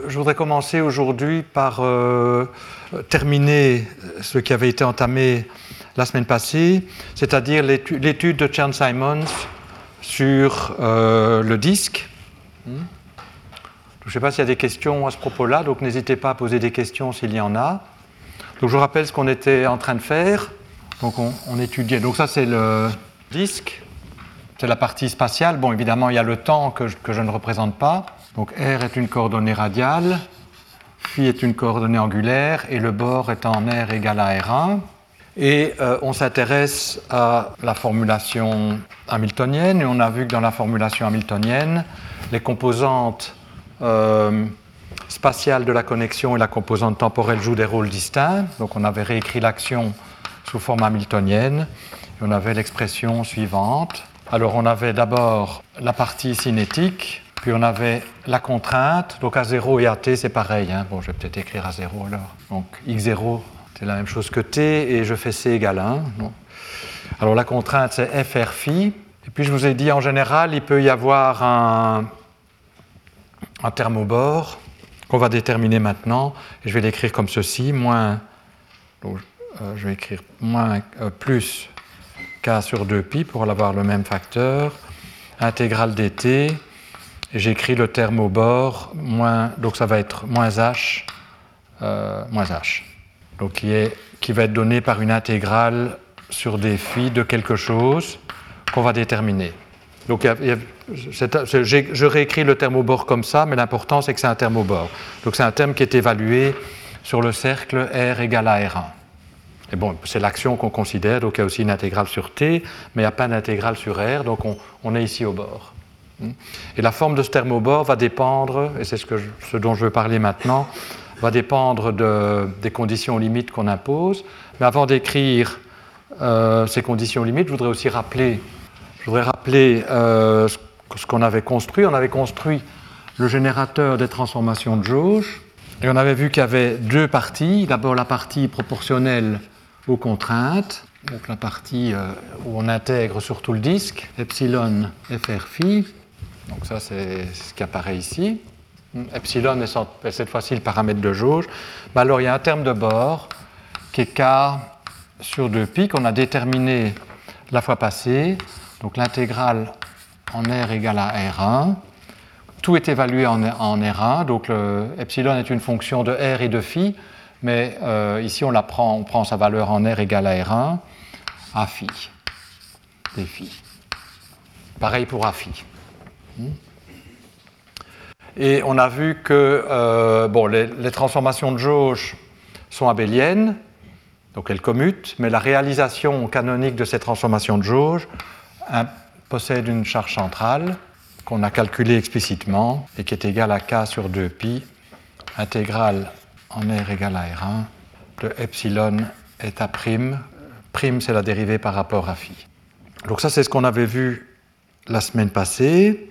je voudrais commencer aujourd'hui par terminer ce qui avait été entamé la semaine passée, c'est-à-dire l'étude de Chern-Simons sur le disque. Je ne sais pas s'il y a des questions à ce propos-là, donc n'hésitez pas à poser des questions s'il y en a. Donc je vous rappelle ce qu'on était en train de faire. Donc on étudiait. Donc ça c'est le disque, c'est la partie spatiale. Bon, évidemment il y a le temps que je ne représente pas. Donc R est une coordonnée radiale, Φ est une coordonnée angulaire et le bord est en R égale à R1. Et on s'intéresse à la formulation hamiltonienne, et on a vu que dans la formulation hamiltonienne, les composantes spatiales de la connexion et la composante temporelle jouent des rôles distincts. Donc on avait réécrit l'action sous forme hamiltonienne, et on avait l'expression suivante. Alors on avait d'abord la partie cinétique, puis on avait la contrainte, donc A0 et AT c'est pareil, hein. Bon, je vais peut-être écrire A0 alors. Donc X0 c'est la même chose que T, et je fais C égale 1. Bon. Alors la contrainte, c'est FR phi. Et puis je vous ai dit, en général, il peut y avoir un terme au bord qu'on va déterminer maintenant. Et je vais l'écrire comme ceci, moins, donc, je vais écrire moins plus K sur 2pi pour avoir le même facteur, intégrale dt, et j'écris le terme au bord, moins, donc ça va être moins h, donc qui va être donné par une intégrale sur des phi de quelque chose qu'on va déterminer. Donc je réécris le terme au bord comme ça, mais l'important c'est que c'est un terme au bord. Donc c'est un terme qui est évalué sur le cercle R égale à R1. Et bon, c'est l'action qu'on considère, donc il y a aussi une intégrale sur T, mais il n'y a pas d'intégrale sur R, donc on est ici au bord. Et la forme de ce terme au bord va dépendre, et c'est ce dont je veux parler maintenant, va dépendre des conditions limites qu'on impose. Mais avant d'écrire ces conditions limites, je voudrais aussi rappeler ce qu'on avait construit. On avait construit le générateur des transformations de jauge, et on avait vu qu'il y avait deux parties. D'abord la partie proportionnelle aux contraintes, donc la partie où on intègre sur tout le disque, epsilon FR phi. Donc ça c'est ce qui apparaît ici. Epsilon est cette fois-ci le paramètre de jauge. Mais alors il y a un terme de bord qui est K sur 2pi qu'on a déterminé la fois passée. Donc l'intégrale en R égale à R1. Tout est évalué en R1. Donc le epsilon est une fonction de R et de phi. Mais ici on prend sa valeur en R égale à R1 à phi. Des phi. Pareil pour A phi. Et on a vu que les transformations de jauge sont abéliennes, donc elles commutent, mais la réalisation canonique de ces transformations de jauge possède une charge centrale qu'on a calculée explicitement et qui est égale à K sur 2pi, intégrale en R égale à R1 de epsilon est à prime. Prime, c'est la dérivée par rapport à phi. Donc ça, c'est ce qu'on avait vu la semaine passée.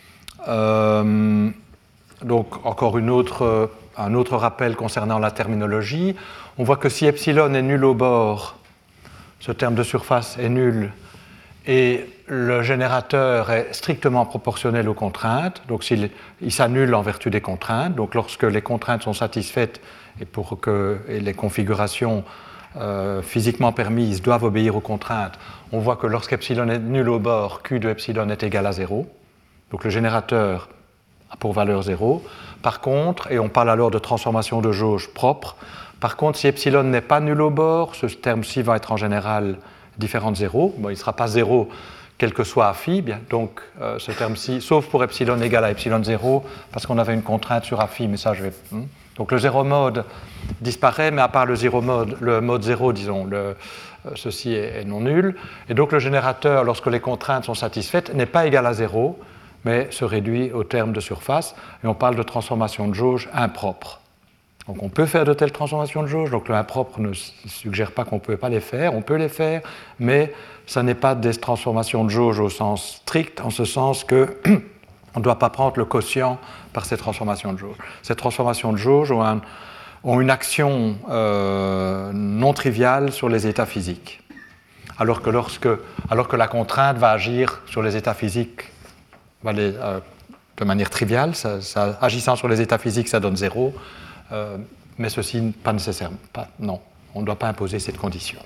Donc encore un autre rappel concernant la terminologie. On voit que si epsilon est nul au bord, ce terme de surface est nul, et le générateur est strictement proportionnel aux contraintes, donc il s'annule en vertu des contraintes. Donc lorsque les contraintes sont satisfaites et les configurations physiquement permises doivent obéir aux contraintes, on voit que lorsqu'epsilon est nul au bord, Q de epsilon est égal à 0. Donc le générateur a pour valeur 0. Par contre, et on parle alors de transformation de jauge propre, par contre, si epsilon n'est pas nul au bord, ce terme-ci va être en général différent de 0. Bon, il ne sera pas 0 quel que soit phi, bien. Donc ce terme-ci, sauf pour epsilon égal à epsilon 0, parce qu'on avait une contrainte sur phi, mais ça je vais... Donc le 0 mode disparaît, mais à part le mode 0, disons, ceci est non nul. Et donc le générateur, lorsque les contraintes sont satisfaites, n'est pas égal à 0, mais se réduit au terme de surface, et on parle de transformation de jauge impropre. Donc on peut faire de telles transformations de jauge, donc le impropre ne suggère pas qu'on ne peut pas les faire, on peut les faire, mais ça n'est pas des transformations de jauge au sens strict, en ce sens qu'on ne doit pas prendre le quotient par ces transformations de jauge. Ces transformations de jauge ont une action non triviale sur les états physiques, alors que la contrainte va agir sur les états physiques, va de manière triviale. Agissant sur les états physiques, ça donne 0. Mais ceci, pas nécessairement. Non, on ne doit pas imposer cette condition.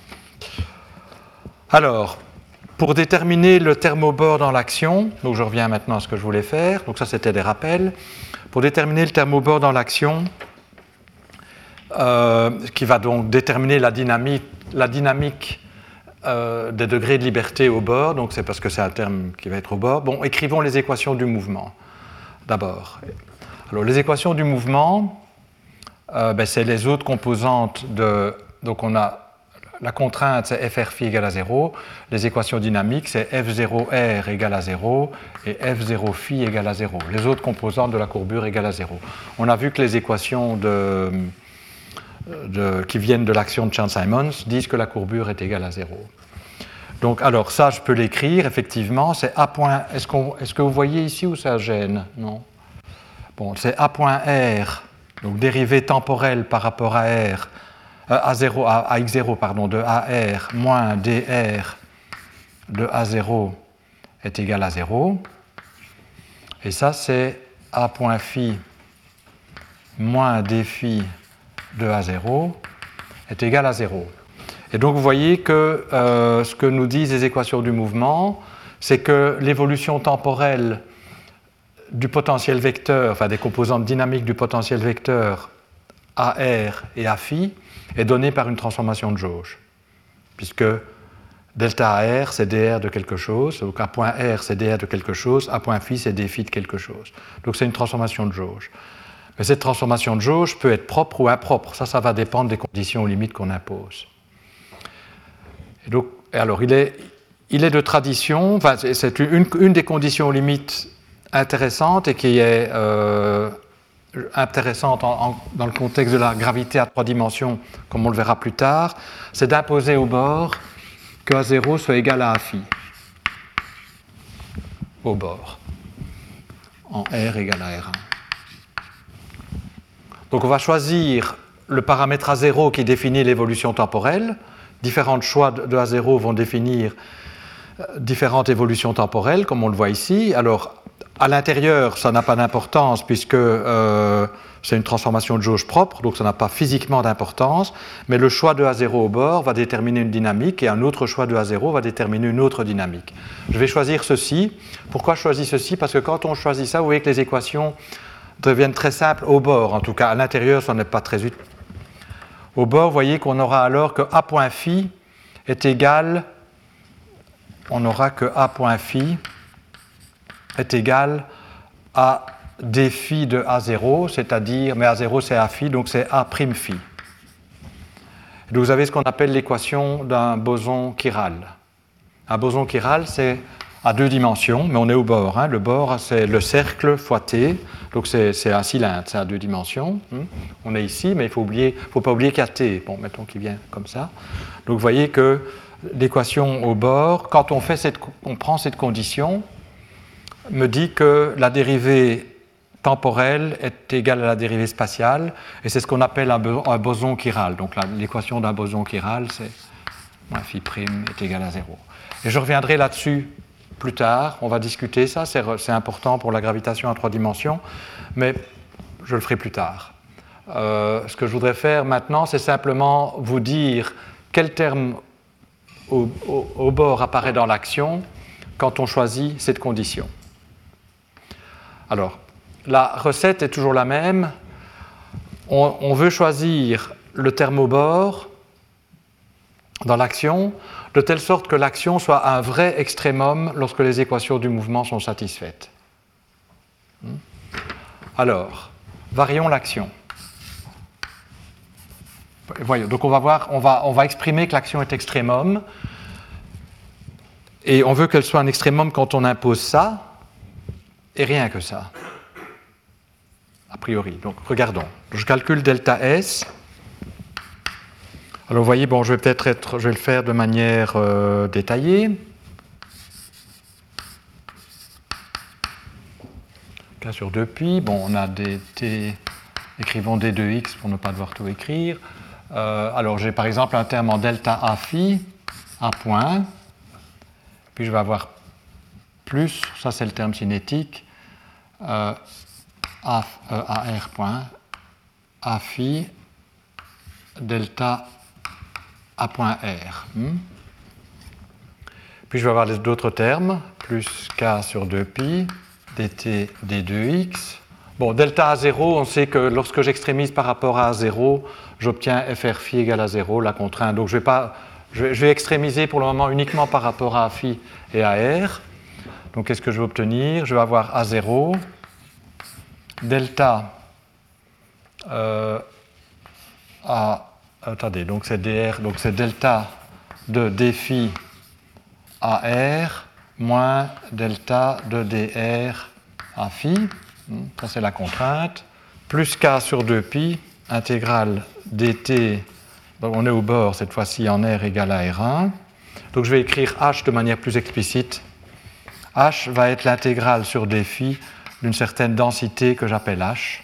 Alors, pour déterminer le thermobore dans l'action, donc je reviens maintenant à ce que je voulais faire, donc ça c'était des rappels. Pour déterminer le thermobore dans l'action, qui va donc déterminer la dynamique des degrés de liberté au bord, donc c'est parce que c'est un terme qui va être au bord. Bon, écrivons les équations du mouvement, d'abord. Alors, les équations du mouvement, c'est les autres composantes de... Donc, on a la contrainte, c'est FR phi égale à 0. Les équations dynamiques, c'est F0R égale à 0 et F0 phi égale à 0. Les autres composantes de la courbure égale à 0. On a vu que les équations qui viennent de l'action de Chern-Simons disent que la courbure est égale à 0. Donc, alors ça, je peux l'écrire, effectivement, c'est A point... Est-ce que vous voyez ici où ça gêne? Non. Bon, c'est A point R, donc dérivée temporelle par rapport à R, à x0, pardon, de AR moins dr de A0 est égal à 0. Et ça, c'est A point phi moins d phi de A0 est égal à 0. Et donc vous voyez que ce que nous disent les équations du mouvement, c'est que l'évolution temporelle du potentiel vecteur, enfin des composantes dynamiques du potentiel vecteur AR et A phi, est donnée par une transformation de jauge. Puisque delta AR, c'est dr de quelque chose, donc A point R, c'est dr de quelque chose, A point phi, c'est d phi de quelque chose. Donc c'est une transformation de jauge. Mais cette transformation de jauge peut être propre ou impropre. Ça va dépendre des conditions limites qu'on impose. Et donc, alors, il est de tradition, enfin, c'est une des conditions limites intéressantes et qui est intéressante dans le contexte de la gravité à 3 dimensions, comme on le verra plus tard, c'est d'imposer au bord que A0 soit égal à A phi. Au bord. En R égale à R1. Donc on va choisir le paramètre A0 qui définit l'évolution temporelle. Différents choix de A0 vont définir différentes évolutions temporelles, comme on le voit ici. Alors, à l'intérieur, ça n'a pas d'importance puisque c'est une transformation de jauge propre, donc ça n'a pas physiquement d'importance, mais le choix de A0 au bord va déterminer une dynamique et un autre choix de A0 va déterminer une autre dynamique. Je vais choisir ceci. Pourquoi je choisis ceci? Parce que quand on choisit ça, vous voyez que les équations deviennent très simples au bord. En tout cas, à l'intérieur, ça n'est pas très utile. Au bord, vous voyez qu'on aura alors que A point phi est égal, on aura que A point phi est égal à d phi de A0, c'est-à-dire, mais A0 c'est A phi, donc c'est A prime phi. Et donc vous avez ce qu'on appelle l'équation d'un boson chiral. Un boson chiral, c'est à 2 dimensions, mais on est au bord. Hein. Le bord, c'est le cercle fois t, donc c'est un cylindre, c'est à 2 dimensions. On est ici, mais il ne faut pas oublier qu'il y a t. Bon, mettons qu'il vient comme ça. Donc vous voyez que l'équation au bord, quand on prend cette condition, me dit que la dérivée temporelle est égale à la dérivée spatiale, et c'est ce qu'on appelle un boson chiral. Donc l'équation d'un boson chiral, c'est phi' est égal à 0. Et je reviendrai là-dessus plus tard, on va discuter ça, c'est important pour la gravitation à 3 dimensions, mais je le ferai plus tard. Ce que je voudrais faire maintenant, c'est simplement vous dire quel terme au bord apparaît dans l'action quand on choisit cette condition. Alors, la recette est toujours la même. On veut choisir le terme au bord dans l'action, de telle sorte que l'action soit un vrai extrémum lorsque les équations du mouvement sont satisfaites. Alors, varions l'action. Voyons, donc on va exprimer que l'action est extrémum, et on veut qu'elle soit un extrémum quand on impose ça, et rien que ça, a priori. Donc regardons, je calcule delta S. Alors vous voyez, bon, je vais le faire de manière détaillée. K sur 2pi, bon, on a des t, écrivons d de x pour ne pas devoir tout écrire. Alors j'ai par exemple un terme en delta A phi, A point, puis je vais avoir plus, ça c'est le terme cinétique, AR point A phi delta A point R. Puis je vais avoir d'autres termes, plus K sur 2pi, dt d2x. Bon, delta A0, on sait que lorsque j'extrémise par rapport à A0, j'obtiens FR phi égale à 0, la contrainte. Donc je vais extrémiser pour le moment uniquement par rapport à phi et à R. Donc qu'est-ce que je vais obtenir? Je vais avoir A0, delta attendez, donc c'est dr, donc c'est delta de d phi AR moins delta de dr à phi. Ça c'est la contrainte. Plus K sur 2pi, intégrale dt, donc on est au bord cette fois-ci en R égale à R1. Donc je vais écrire H de manière plus explicite. H va être l'intégrale sur d phi d'une certaine densité que j'appelle H.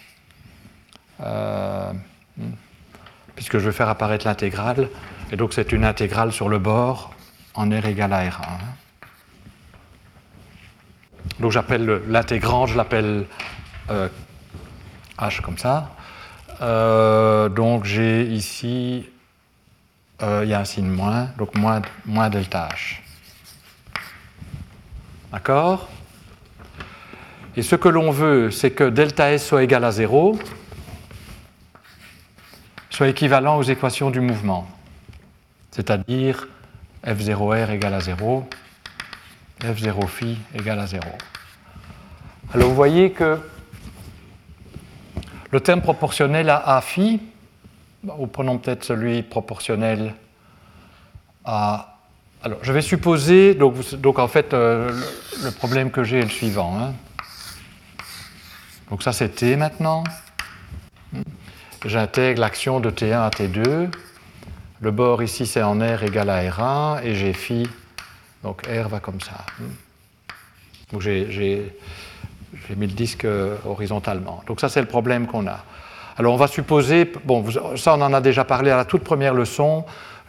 Puisque je vais faire apparaître l'intégrale, et donc c'est une intégrale sur le bord en R égale à R1. Donc j'appelle l'intégrand, je l'appelle H comme ça. Donc j'ai ici, il y a un signe moins, donc moins delta H. D'accord? Et ce que l'on veut, c'est que delta S soit égal à 0, soit équivalent aux équations du mouvement. C'est-à-dire F0R égale à 0, F0 phi égale à 0. Alors vous voyez que le terme proportionnel à A phi, prenons peut-être celui proportionnel à... Alors je vais supposer, donc en fait le problème que j'ai est le suivant. Hein. Donc ça c'est T maintenant. J'intègre l'action de T1 à T2. Le bord ici c'est en R égale à R1 et j'ai phi, donc R va comme ça. Donc j'ai mis le disque horizontalement. Donc ça c'est le problème qu'on a. Alors on va supposer, bon ça on en a déjà parlé à la toute première leçon,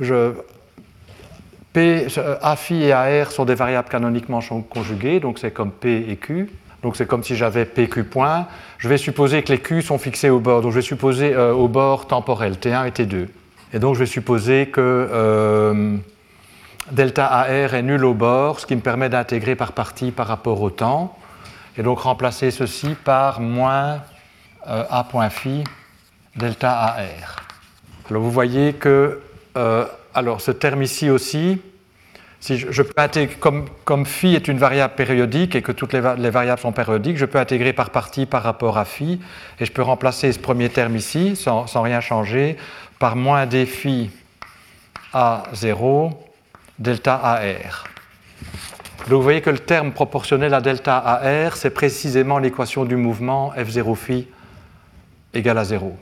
A phi et AR sont des variables canoniquement conjuguées, donc c'est comme P et Q. Donc c'est comme si j'avais PQ point. Je vais supposer que les Q sont fixés au bord. Donc je vais supposer au bord temporel, T1 et T2. Et donc je vais supposer que delta AR est nul au bord, ce qui me permet d'intégrer par partie par rapport au temps. Et donc remplacer ceci par moins A point phi delta AR. Alors vous voyez que alors ce terme ici aussi, si je peux intégrer, comme phi est une variable périodique et que toutes les variables sont périodiques, je peux intégrer par partie par rapport à phi, et je peux remplacer ce premier terme ici, sans rien changer, par moins d phi à 0 delta AR. Donc vous voyez que le terme proportionnel à delta AR, c'est précisément l'équation du mouvement F0 phi égale à 0.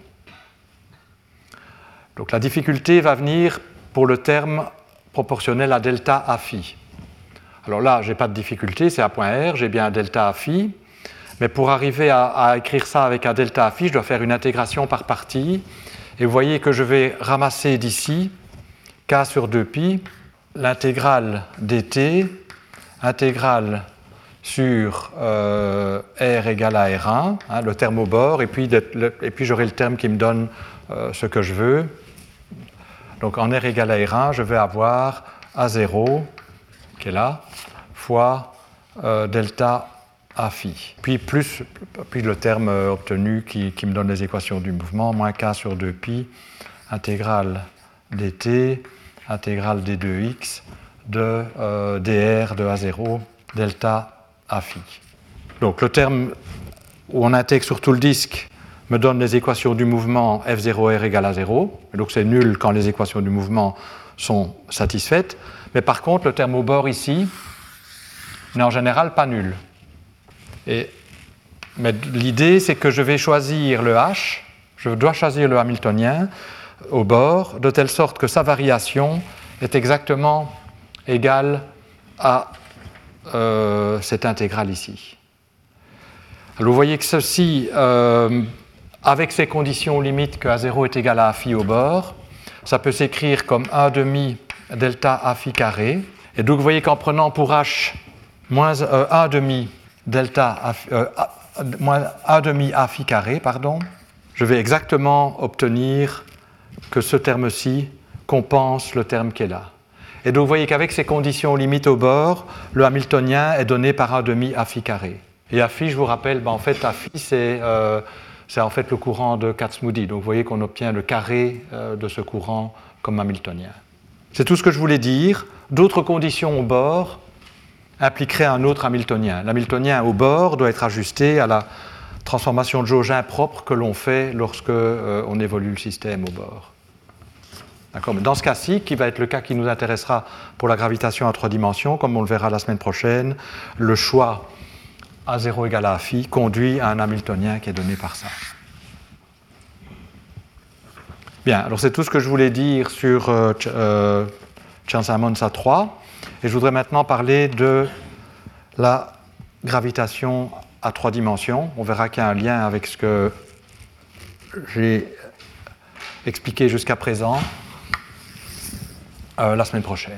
Donc la difficulté va venir pour le terme proportionnel à delta A phi. Alors là, je n'ai pas de difficulté, c'est A point R, j'ai bien un delta A phi, mais pour arriver à écrire ça avec un delta A phi, je dois faire une intégration par partie, et vous voyez que je vais ramasser d'ici K sur 2pi, l'intégrale dt, intégrale sur R égale à R1, hein, le terme au bord, et puis j'aurai le terme qui me donne ce que je veux. Donc en R égale à R1, je vais avoir A0, qui est là, fois delta A phi. Puis le terme obtenu qui me donne les équations du mouvement, moins K sur 2pi, intégrale dt, intégrale d2x, de dr de A0, delta A phi. Donc le terme où on intègre sur tout le disque me donne les équations du mouvement F0R égale à 0, et donc c'est nul quand les équations du mouvement sont satisfaites, mais par contre le terme au bord ici n'est en général pas nul. Mais l'idée c'est que je vais choisir le H, je dois choisir le hamiltonien au bord, de telle sorte que sa variation est exactement égale à cette intégrale ici. Alors vous voyez que ceci, avec ces conditions limites que A0 est égal à A phi au bord, ça peut s'écrire comme 1 demi delta A phi carré. Et donc vous voyez qu'en prenant pour H moins 1 demi delta moins 1 demi A phi carré, pardon, je vais exactement obtenir que ce terme-ci compense le terme qui est là. Et donc vous voyez qu'avec ces conditions limites au bord, le hamiltonien est donné par 1 demi A phi carré. Et A phi, je vous rappelle, en fait, A phi, c'est en fait le courant de Kac-Moody. Donc vous voyez qu'on obtient le carré de ce courant comme hamiltonien. C'est tout ce que je voulais dire. D'autres conditions au bord impliqueraient un autre hamiltonien. L'hamiltonien au bord doit être ajusté à la transformation de jauge impropre que l'on fait lorsque on évolue le système au bord. D'accord, mais dans ce cas-ci, qui va être le cas qui nous intéressera pour la gravitation à 3 dimensions, comme on le verra la semaine prochaine, le choix A0 égale à phi conduit à un hamiltonien qui est donné par ça. Bien, alors c'est tout ce que je voulais dire sur Chern-Simons A3. Et je voudrais maintenant parler de la gravitation à 3 dimensions. On verra qu'il y a un lien avec ce que j'ai expliqué jusqu'à présent la semaine prochaine.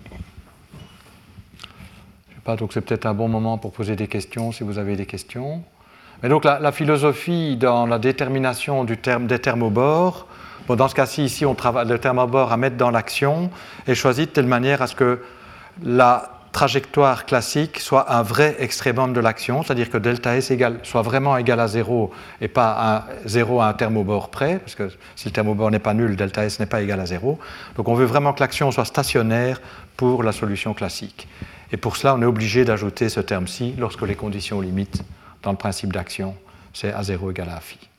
Je sais pas, donc c'est peut-être un bon moment pour poser des questions si vous avez des questions. Mais donc la philosophie dans la détermination des termes au bord, bon, dans ce cas-ci, ici, on travaille le terme au bord à mettre dans l'action est choisi de telle manière à ce que la trajectoire classique soit un vrai extrémum de l'action, c'est-à-dire que delta S soit vraiment égal à 0 et pas 0 à un terme au bord près, parce que si le terme au bord n'est pas nul, delta S n'est pas égal à 0. Donc on veut vraiment que l'action soit stationnaire pour la solution classique. Et pour cela, on est obligé d'ajouter ce terme-ci lorsque les conditions limites dans le principe d'action, c'est A0 égale à phi.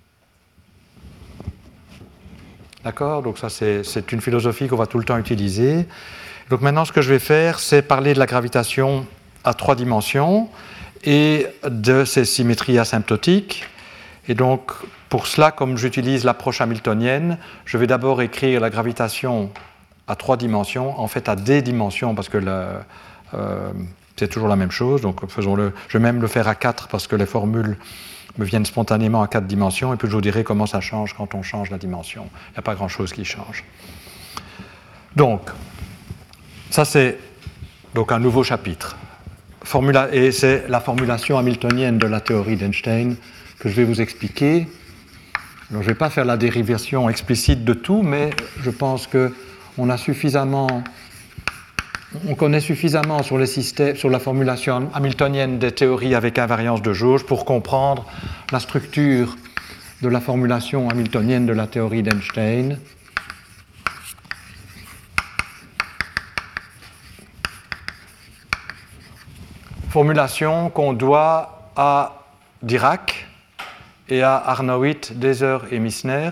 D'accord? Donc ça, c'est une philosophie qu'on va tout le temps utiliser. Donc maintenant, ce que je vais faire, c'est parler de la gravitation à 3 dimensions et de ses symétries asymptotiques. Et donc, pour cela, comme j'utilise l'approche hamiltonienne, je vais d'abord écrire la gravitation à 3 dimensions, en fait à d dimensions, parce que c'est toujours la même chose. Donc faisons-le. Je vais même le faire à 4 parce que les formules me viennent spontanément à 4 dimensions, et puis je vous dirai comment ça change quand on change la dimension. Il n'y a pas grand-chose qui change. Donc, ça, c'est donc un nouveau chapitre. Et c'est la formulation hamiltonienne de la théorie d'Einstein que je vais vous expliquer. Alors, je ne vais pas faire la dérivation explicite de tout, mais je pense qu'on connaît suffisamment sur les systèmes, sur la formulation hamiltonienne des théories avec invariance de jauge pour comprendre la structure de la formulation hamiltonienne de la théorie d'Einstein. Formulation qu'on doit à Dirac et à Arnowitz, Deser et Missner.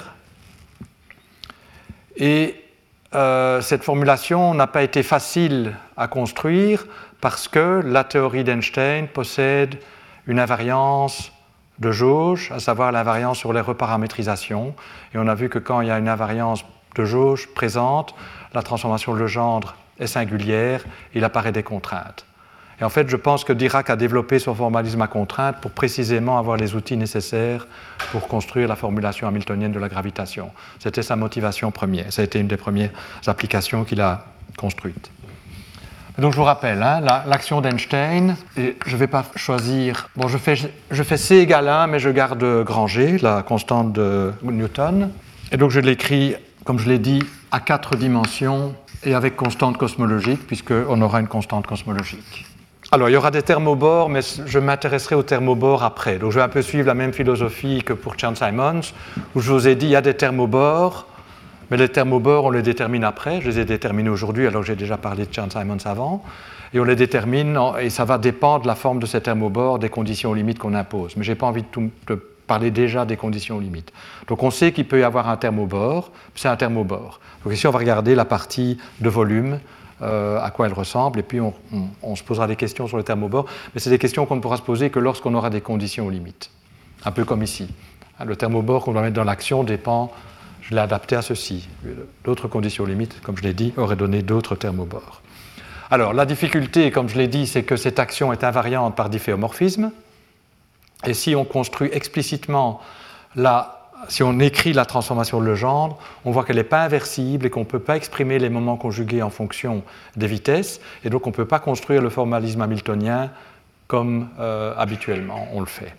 Et cette formulation n'a pas été facile à construire parce que la théorie d'Einstein possède une invariance de jauge, à savoir l'invariance sur les reparamétrisations. Et on a vu que quand il y a une invariance de jauge présente, la transformation de Legendre est singulière, il apparaît des contraintes. Et en fait, je pense que Dirac a développé son formalisme à contrainte pour précisément avoir les outils nécessaires pour construire la formulation hamiltonienne de la gravitation. C'était sa motivation première. Ça a été une des premières applications qu'il a construites. Donc je vous rappelle, l'action d'Einstein, et je ne vais pas choisir... Bon, je fais C égale 1, mais je garde grand G, la constante de Newton. Et donc je l'écris, comme je l'ai dit, à 4 dimensions et avec constante cosmologique, puisqu'on aura une constante cosmologique. Alors, il y aura des termes au bord, mais je m'intéresserai aux termes au bord après. Donc, je vais un peu suivre la même philosophie que pour Chern-Simons, où je vous ai dit, il y a des termes au bord, mais les termes au bord, on les détermine après. Je les ai déterminés aujourd'hui, alors que j'ai déjà parlé de Chern-Simons avant. Et on les détermine, et ça va dépendre de la forme de ces termes au bord, des conditions limites qu'on impose. Mais je n'ai pas envie de parler déjà des conditions limites. Donc, on sait qu'il peut y avoir un terme au bord, c'est un terme au bord. Donc, ici, on va regarder la partie de volume, à quoi elle ressemble, et puis on se posera des questions sur le terme au bord, mais c'est des questions qu'on ne pourra se poser que lorsqu'on aura des conditions limites, un peu comme ici. Le terme au bord qu'on doit mettre dans l'action dépend, je l'ai adapté à ceci. D'autres conditions limites, comme je l'ai dit, auraient donné d'autres termes au bord. Alors, la difficulté, comme je l'ai dit, c'est que cette action est invariante par difféomorphisme, et si on construit explicitement si on écrit la transformation de Legendre, on voit qu'elle n'est pas inversible et qu'on ne peut pas exprimer les moments conjugués en fonction des vitesses, et donc on ne peut pas construire le formalisme hamiltonien comme habituellement on le fait.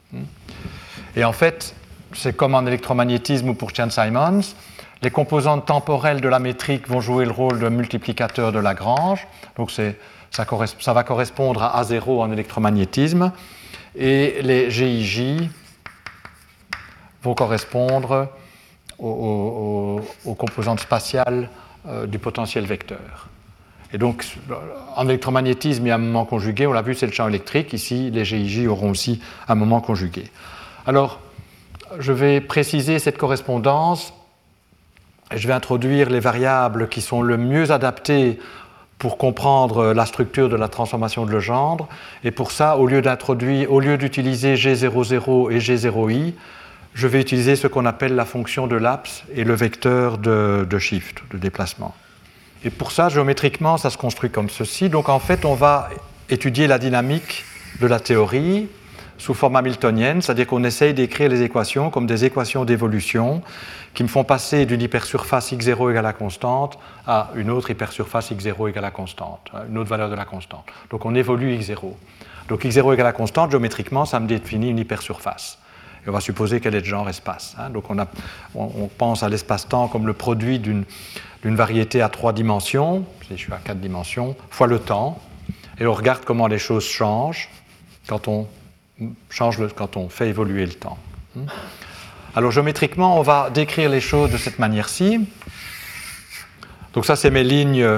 Et en fait, c'est comme en électromagnétisme ou pour Chern-Simons, les composantes temporelles de la métrique vont jouer le rôle de multiplicateur de Lagrange, donc ça va correspondre à A0 en électromagnétisme, et les GIJ vont correspondre aux composantes spatiales du potentiel vecteur. Et donc, en électromagnétisme, il y a un moment conjugué, on l'a vu, c'est le champ électrique. Ici, les GIJ auront aussi un moment conjugué. Alors, je vais préciser cette correspondance et je vais introduire les variables qui sont le mieux adaptées pour comprendre la structure de la transformation de Legendre. Et pour ça, au lieu d'utiliser G00 et G0i, je vais utiliser ce qu'on appelle la fonction de Laps et le vecteur de shift, de déplacement. Et pour ça, géométriquement, ça se construit comme ceci. Donc en fait, on va étudier la dynamique de la théorie sous forme hamiltonienne, c'est-à-dire qu'on essaye d'écrire les équations comme des équations d'évolution qui me font passer d'une hypersurface x0 égale à constante à une autre hypersurface x0 égale à constante, une autre valeur de la constante. Donc on évolue x0. Donc x0 égale à constante, géométriquement, ça me définit une hypersurface. Et on va supposer qu'elle est de genre espace. Donc on pense à l'espace-temps comme le produit d'une variété à 3 dimensions, si je suis à 4 dimensions, fois le temps, et on regarde comment les choses changent quand on fait évoluer le temps. Alors géométriquement, on va décrire les choses de cette manière-ci. Donc ça, c'est mes lignes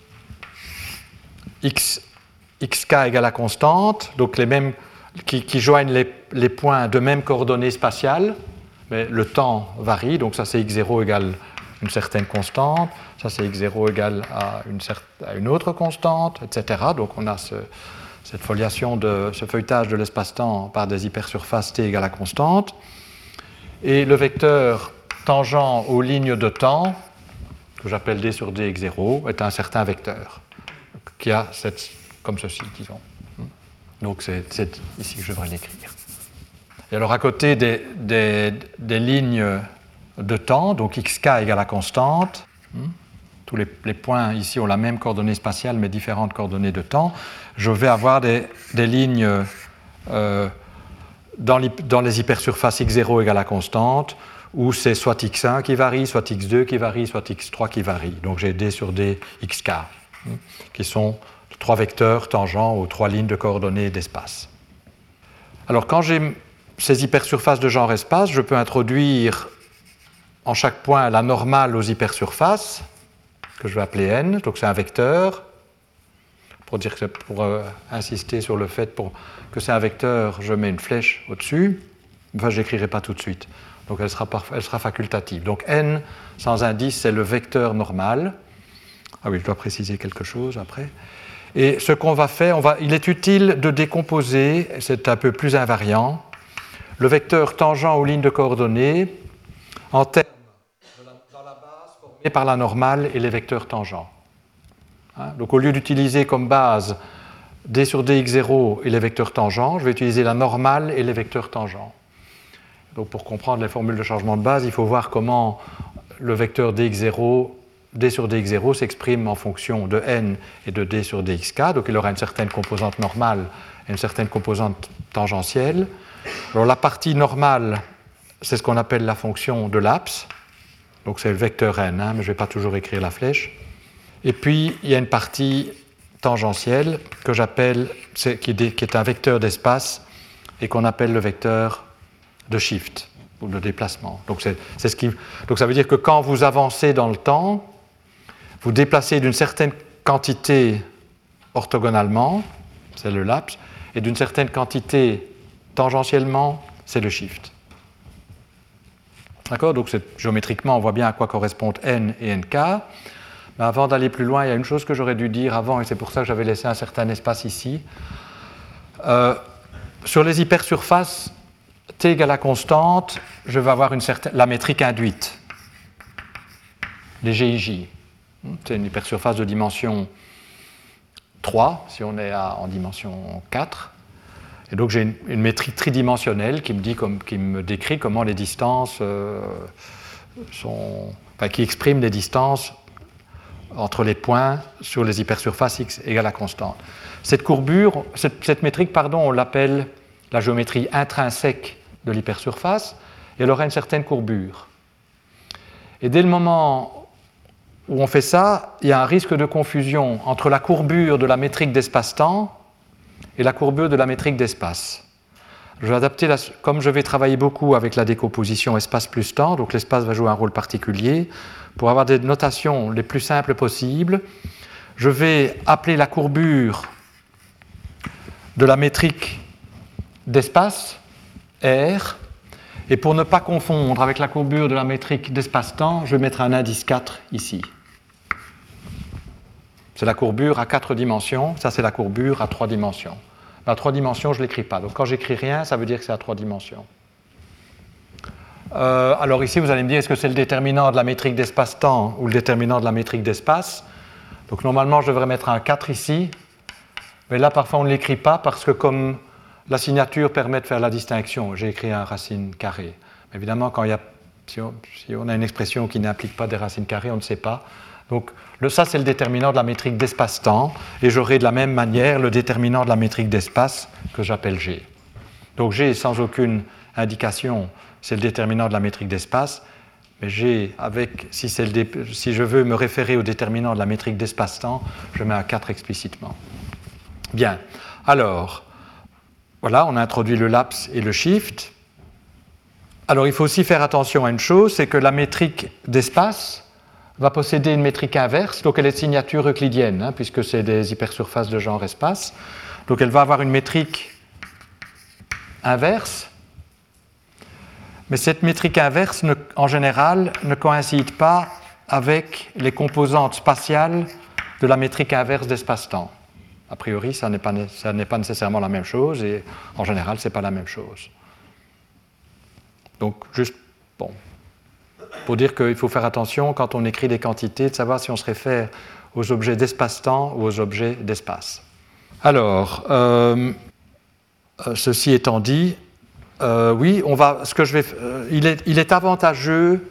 xk égale à constante, donc les mêmes qui joignent les points de même coordonnées spatiales, mais le temps varie, donc ça c'est x0 égale une certaine constante, ça c'est x0 égale à une autre constante, etc. Donc on a cette foliation ce feuilletage de l'espace-temps par des hypersurfaces t égale à constante. Et le vecteur tangent aux lignes de temps, que j'appelle d sur dx0, est un certain vecteur, qui a comme ceci, disons. Donc c'est ici que je devrais l'écrire. Et alors à côté des lignes de temps, donc xk égale à constante, tous les points ici ont la même coordonnée spatiale mais différentes coordonnées de temps, je vais avoir des lignes dans les hypersurfaces x0 égale à constante, où c'est soit x1 qui varie, soit x2 qui varie, soit x3 qui varie. Donc j'ai d sur d xk, qui sont 3 vecteurs tangents aux 3 lignes de coordonnées d'espace. Alors quand j'ai ces hypersurfaces de genre espace, je peux introduire en chaque point la normale aux hypersurfaces, que je vais appeler n, donc c'est un vecteur. Pour insister sur le fait que c'est un vecteur, je mets une flèche au-dessus. Enfin, je n'écrirai pas tout de suite. Donc elle sera facultative. Donc n sans indice, c'est le vecteur normal. Ah oui, je dois préciser quelque chose après. Et ce qu'on va faire, il est utile de décomposer, c'est un peu plus invariant, le vecteur tangent aux lignes de coordonnées en termes dans la base formée par la normale et les vecteurs tangents. Donc au lieu d'utiliser comme base d sur dx0 et les vecteurs tangents, je vais utiliser la normale et les vecteurs tangents. Donc pour comprendre les formules de changement de base, il faut voir comment le vecteur dx0 d sur dx0 s'exprime en fonction de n et de d sur dxk, donc il aura une certaine composante normale et une certaine composante tangentielle. Alors la partie normale, c'est ce qu'on appelle la fonction de Laps, donc c'est le vecteur n, mais je ne vais pas toujours écrire la flèche. Et puis il y a une partie tangentielle que j'appelle, qui est un vecteur d'espace et qu'on appelle le vecteur de shift ou de déplacement. Donc ça veut dire que quand vous avancez dans le temps, vous déplacez d'une certaine quantité orthogonalement, c'est le Laps, et d'une certaine quantité tangentiellement, c'est le shift. D'accord ? Donc géométriquement, on voit bien à quoi correspondent n et nk. Mais avant d'aller plus loin, il y a une chose que j'aurais dû dire avant, et c'est pour ça que j'avais laissé un certain espace ici. Sur les hypersurfaces, t égale à constante, je vais avoir la métrique induite, les GIJ. C'est une hypersurface de dimension 3, si on est en dimension 4. Et donc j'ai une métrique tridimensionnelle qui me décrit comment les distances qui exprime les distances entre les points sur les hypersurfaces x égale à constante. Cette métrique, on l'appelle la géométrie intrinsèque de l'hypersurface, et elle aura une certaine courbure. Et dès le moment où on fait ça, il y a un risque de confusion entre la courbure de la métrique d'espace-temps et la courbure de la métrique d'espace. Je vais adapter, comme je vais travailler beaucoup avec la décomposition espace plus temps, donc l'espace va jouer un rôle particulier, pour avoir des notations les plus simples possibles, je vais appeler la courbure de la métrique d'espace, R, et pour ne pas confondre avec la courbure de la métrique d'espace-temps, je vais mettre un indice 4 ici. C'est la courbure à 4 dimensions, ça c'est la courbure à 3 dimensions. À 3 dimensions, je ne l'écris pas. Donc quand j'écris rien, ça veut dire que c'est à 3 dimensions. Alors ici, vous allez me dire, est-ce que c'est le déterminant de la métrique d'espace-temps ou le déterminant de la métrique d'espace? Donc normalement, je devrais mettre un 4 ici. Mais là, parfois, on ne l'écrit pas parce que comme la signature permet de faire la distinction, j'ai écrit un racine carrée. Évidemment, si on a une expression qui n'implique pas des racines carrées, on ne sait pas. Donc ça, c'est le déterminant de la métrique d'espace-temps, et j'aurai de la même manière le déterminant de la métrique d'espace que j'appelle G. Donc G, sans aucune indication, c'est le déterminant de la métrique d'espace, mais G, si je veux me référer au déterminant de la métrique d'espace-temps, je mets un 4 explicitement. Bien, alors, voilà, on a introduit le laps et le shift. Alors il faut aussi faire attention à une chose, c'est que la métrique d'espace va posséder une métrique inverse, donc elle est de signature euclidienne, puisque c'est des hypersurfaces de genre espace. Donc elle va avoir une métrique inverse, mais cette métrique inverse, en général, ne coïncide pas avec les composantes spatiales de la métrique inverse d'espace-temps. A priori, ça n'est pas nécessairement la même chose, et en général, ce n'est pas la même chose. Donc, juste, bon, pour dire qu'il faut faire attention, quand on écrit des quantités, de savoir si on se réfère aux objets d'espace-temps ou aux objets d'espace. Alors, ceci étant dit, oui, il est avantageux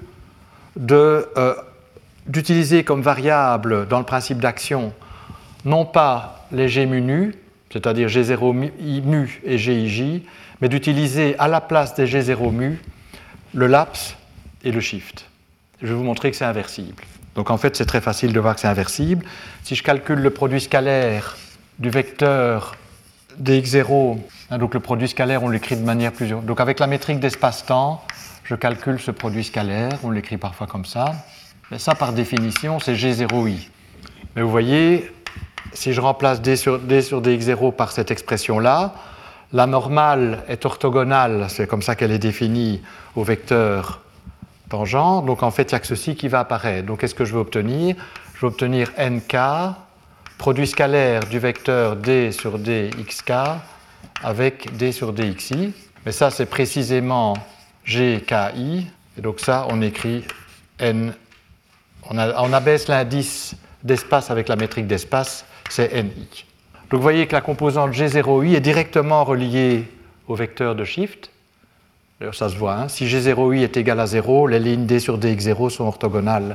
d'utiliser comme variable dans le principe d'action non pas les G mu nu, c'est-à-dire G0 mu et GIJ, mais d'utiliser à la place des G0 mu le laps et le shift. Je vais vous montrer que c'est inversible. Donc en fait, c'est très facile de voir que c'est inversible. Si je calcule le produit scalaire du vecteur dx0, donc le produit scalaire, on l'écrit de manière plus... Donc avec la métrique d'espace-temps, je calcule ce produit scalaire, on l'écrit parfois comme ça. Mais ça, par définition, c'est G0i. Mais vous voyez, si je remplace d sur dx0 par cette expression-là, la normale est orthogonale, c'est comme ça qu'elle est définie, au vecteur tangent. Donc en fait, il n'y a que ceci qui va apparaître. Donc qu'est-ce que je vais obtenir? Je vais obtenir nk, produit scalaire du vecteur d sur dxk avec d sur dxi. Mais ça, c'est précisément gki. Et donc ça, on écrit n. On abaisse l'indice d'espace avec la métrique d'espace, c'est ni. Donc vous voyez que la composante G0i est directement reliée au vecteur de shift. D'ailleurs, ça se voit. Si G0i est égal à 0, les lignes d sur dx0 sont orthogonales.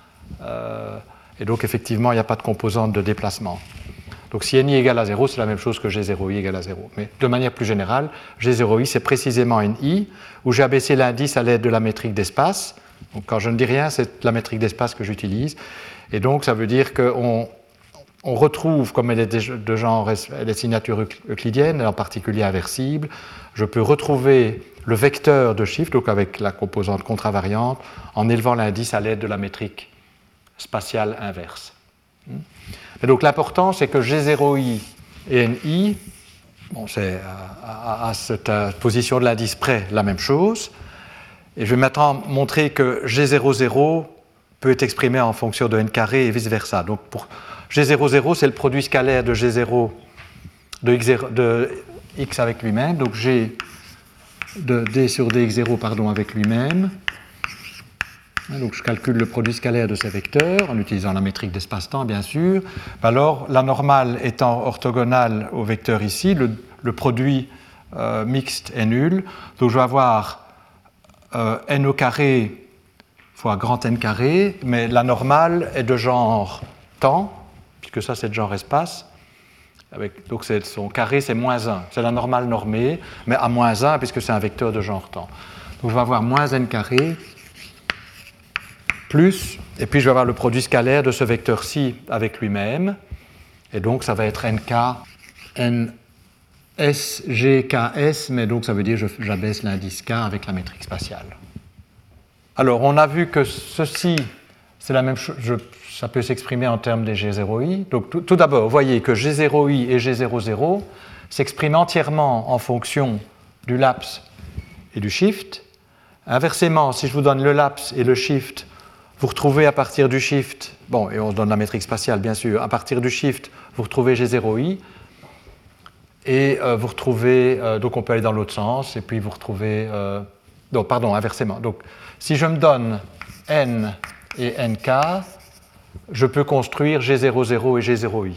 Et donc, effectivement, il n'y a pas de composante de déplacement. Donc, si ni égale à 0, c'est la même chose que G0i égale à 0. Mais de manière plus générale, G0i, c'est précisément ni, où j'ai abaissé l'indice à l'aide de la métrique d'espace. Donc, quand je ne dis rien, c'est la métrique d'espace que j'utilise. Et donc, ça veut dire qu'on retrouve, comme elle est de genre, elle est de signature euclidienne, en particulier inversible, je peux retrouver le vecteur de shift, donc avec la composante contravariante, en élevant l'indice à l'aide de la métrique spatiale inverse. Et donc l'important, c'est que G0i et NI, bon, c'est à cette position de l'indice près la même chose. Et je vais maintenant montrer que G00 peut être exprimé en fonction de n carré et vice-versa. Donc pour G00, c'est le produit scalaire de G0 de x avec lui-même, donc G de d sur dx0 avec lui-même. Donc je calcule le produit scalaire de ces vecteurs en utilisant la métrique d'espace-temps, bien sûr. Alors, la normale étant orthogonale au vecteur ici, le produit mixte est nul. Donc je vais avoir n au carré fois grand n carré, mais la normale est de genre temps, puisque ça c'est de genre espace. Donc son carré, c'est moins 1. C'est la normale normée, mais à moins 1, puisque c'est un vecteur de genre temps. Donc je vais avoir moins n carré, plus, et puis je vais avoir le produit scalaire de ce vecteur-ci avec lui-même. Et donc ça va être nk, ns, g, ks, mais donc ça veut dire que j'abaisse l'indice k avec la métrique spatiale. Alors on a vu que ceci, c'est la même chose, ça peut s'exprimer en termes des G0i. Donc tout d'abord, vous voyez que G0i et G00 s'expriment entièrement en fonction du laps et du shift. Inversement, si je vous donne le laps et le shift, vous retrouvez à partir du shift, bon, et on se donne la métrique spatiale bien sûr, à partir du shift, vous retrouvez G0i, et vous retrouvez, donc on peut aller dans l'autre sens, et puis vous retrouvez, non, pardon, inversement. Donc si je me donne n et nk, je peux construire G00 et G0i.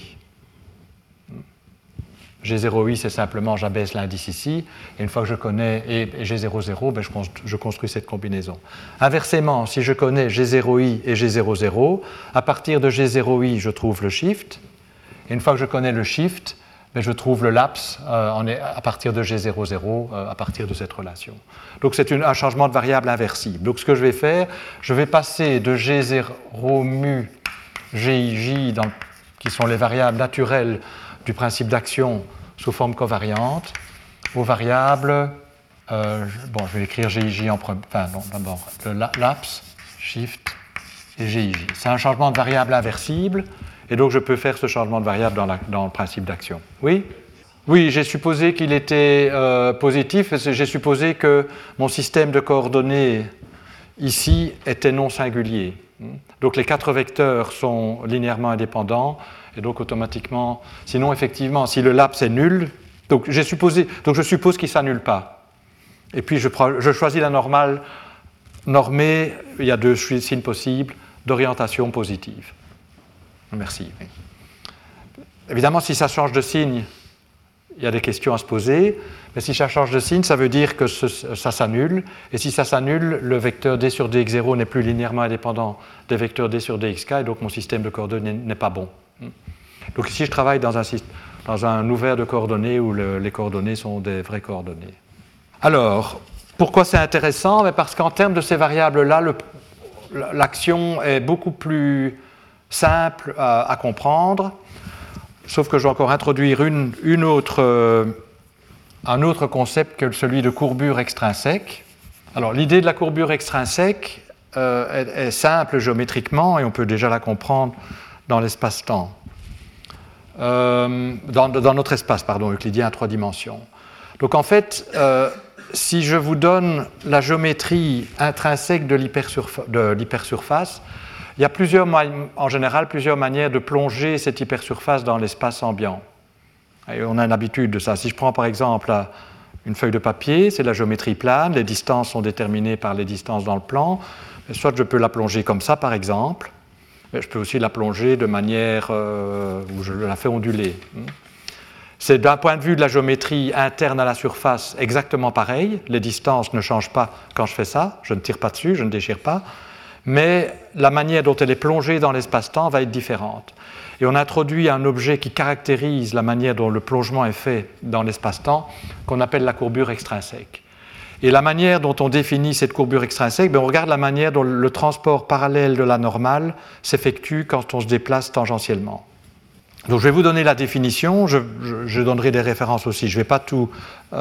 G0i, c'est simplement, j'abaisse l'indice ici, et une fois que je connais et G00, ben je construis cette combinaison. Inversement, si je connais G0i et G00, à partir de G0i, je trouve le shift, et une fois que je connais le shift, ben je trouve le laps à partir de G00, à partir de cette relation. Donc c'est un changement de variable inversible. Donc ce que je vais faire, je vais passer de G0 mu GIJ, qui sont les variables naturelles du principe d'action sous forme covariante, aux variables, bon, je vais écrire GIJ en premier, enfin non, d'abord le laps, shift et GIJ. C'est un changement de variable inversible, et donc je peux faire ce changement de variable dans le principe d'action. Oui ? Oui, j'ai supposé qu'il était positif, j'ai supposé que mon système de coordonnées ici était non singulier. Donc les 4 vecteurs sont linéairement indépendants, et donc automatiquement, sinon effectivement, si le laps est nul, donc je suppose qu'il ne s'annule pas. Et puis je choisis la normale normée, il y a 2 signes possibles, d'orientation positive. Merci. Évidemment, si ça change de signe, il y a des questions à se poser, mais si ça change de signe, ça veut dire que ça s'annule, et si ça s'annule, le vecteur d sur dx0 n'est plus linéairement indépendant des vecteurs d sur dxk, et donc mon système de coordonnées n'est pas bon. Donc ici, je travaille dans un ouvert de coordonnées où les coordonnées sont des vraies coordonnées. Alors, pourquoi c'est intéressant ? Parce qu'en termes de ces variables-là, l'action est beaucoup plus simple à comprendre, sauf que je vais encore introduire un autre concept que celui de courbure extrinsèque. Alors, l'idée de la courbure extrinsèque est simple géométriquement, et on peut déjà la comprendre dans l'espace-temps. Dans notre espace, euclidien à 3 dimensions. Donc en fait, si je vous donne la géométrie intrinsèque de l'hypersurface, il y a en général plusieurs manières de plonger cette hypersurface dans l'espace ambiant. Et on a une habitude de ça. Si je prends par exemple une feuille de papier, c'est la géométrie plane, les distances sont déterminées par les distances dans le plan. Soit je peux la plonger comme ça par exemple, mais je peux aussi la plonger de manière où je la fais onduler. C'est d'un point de vue de la géométrie interne à la surface exactement pareil. Les distances ne changent pas quand je fais ça, je ne tire pas dessus, je ne déchire pas, mais la manière dont elle est plongée dans l'espace-temps va être différente. Et on introduit un objet qui caractérise la manière dont le plongement est fait dans l'espace-temps, qu'on appelle la courbure extrinsèque. Et la manière dont on définit cette courbure extrinsèque, on regarde la manière dont le transport parallèle de la normale s'effectue quand on se déplace tangentiellement. Donc je vais vous donner la définition, je donnerai des références aussi, je ne vais pas tout...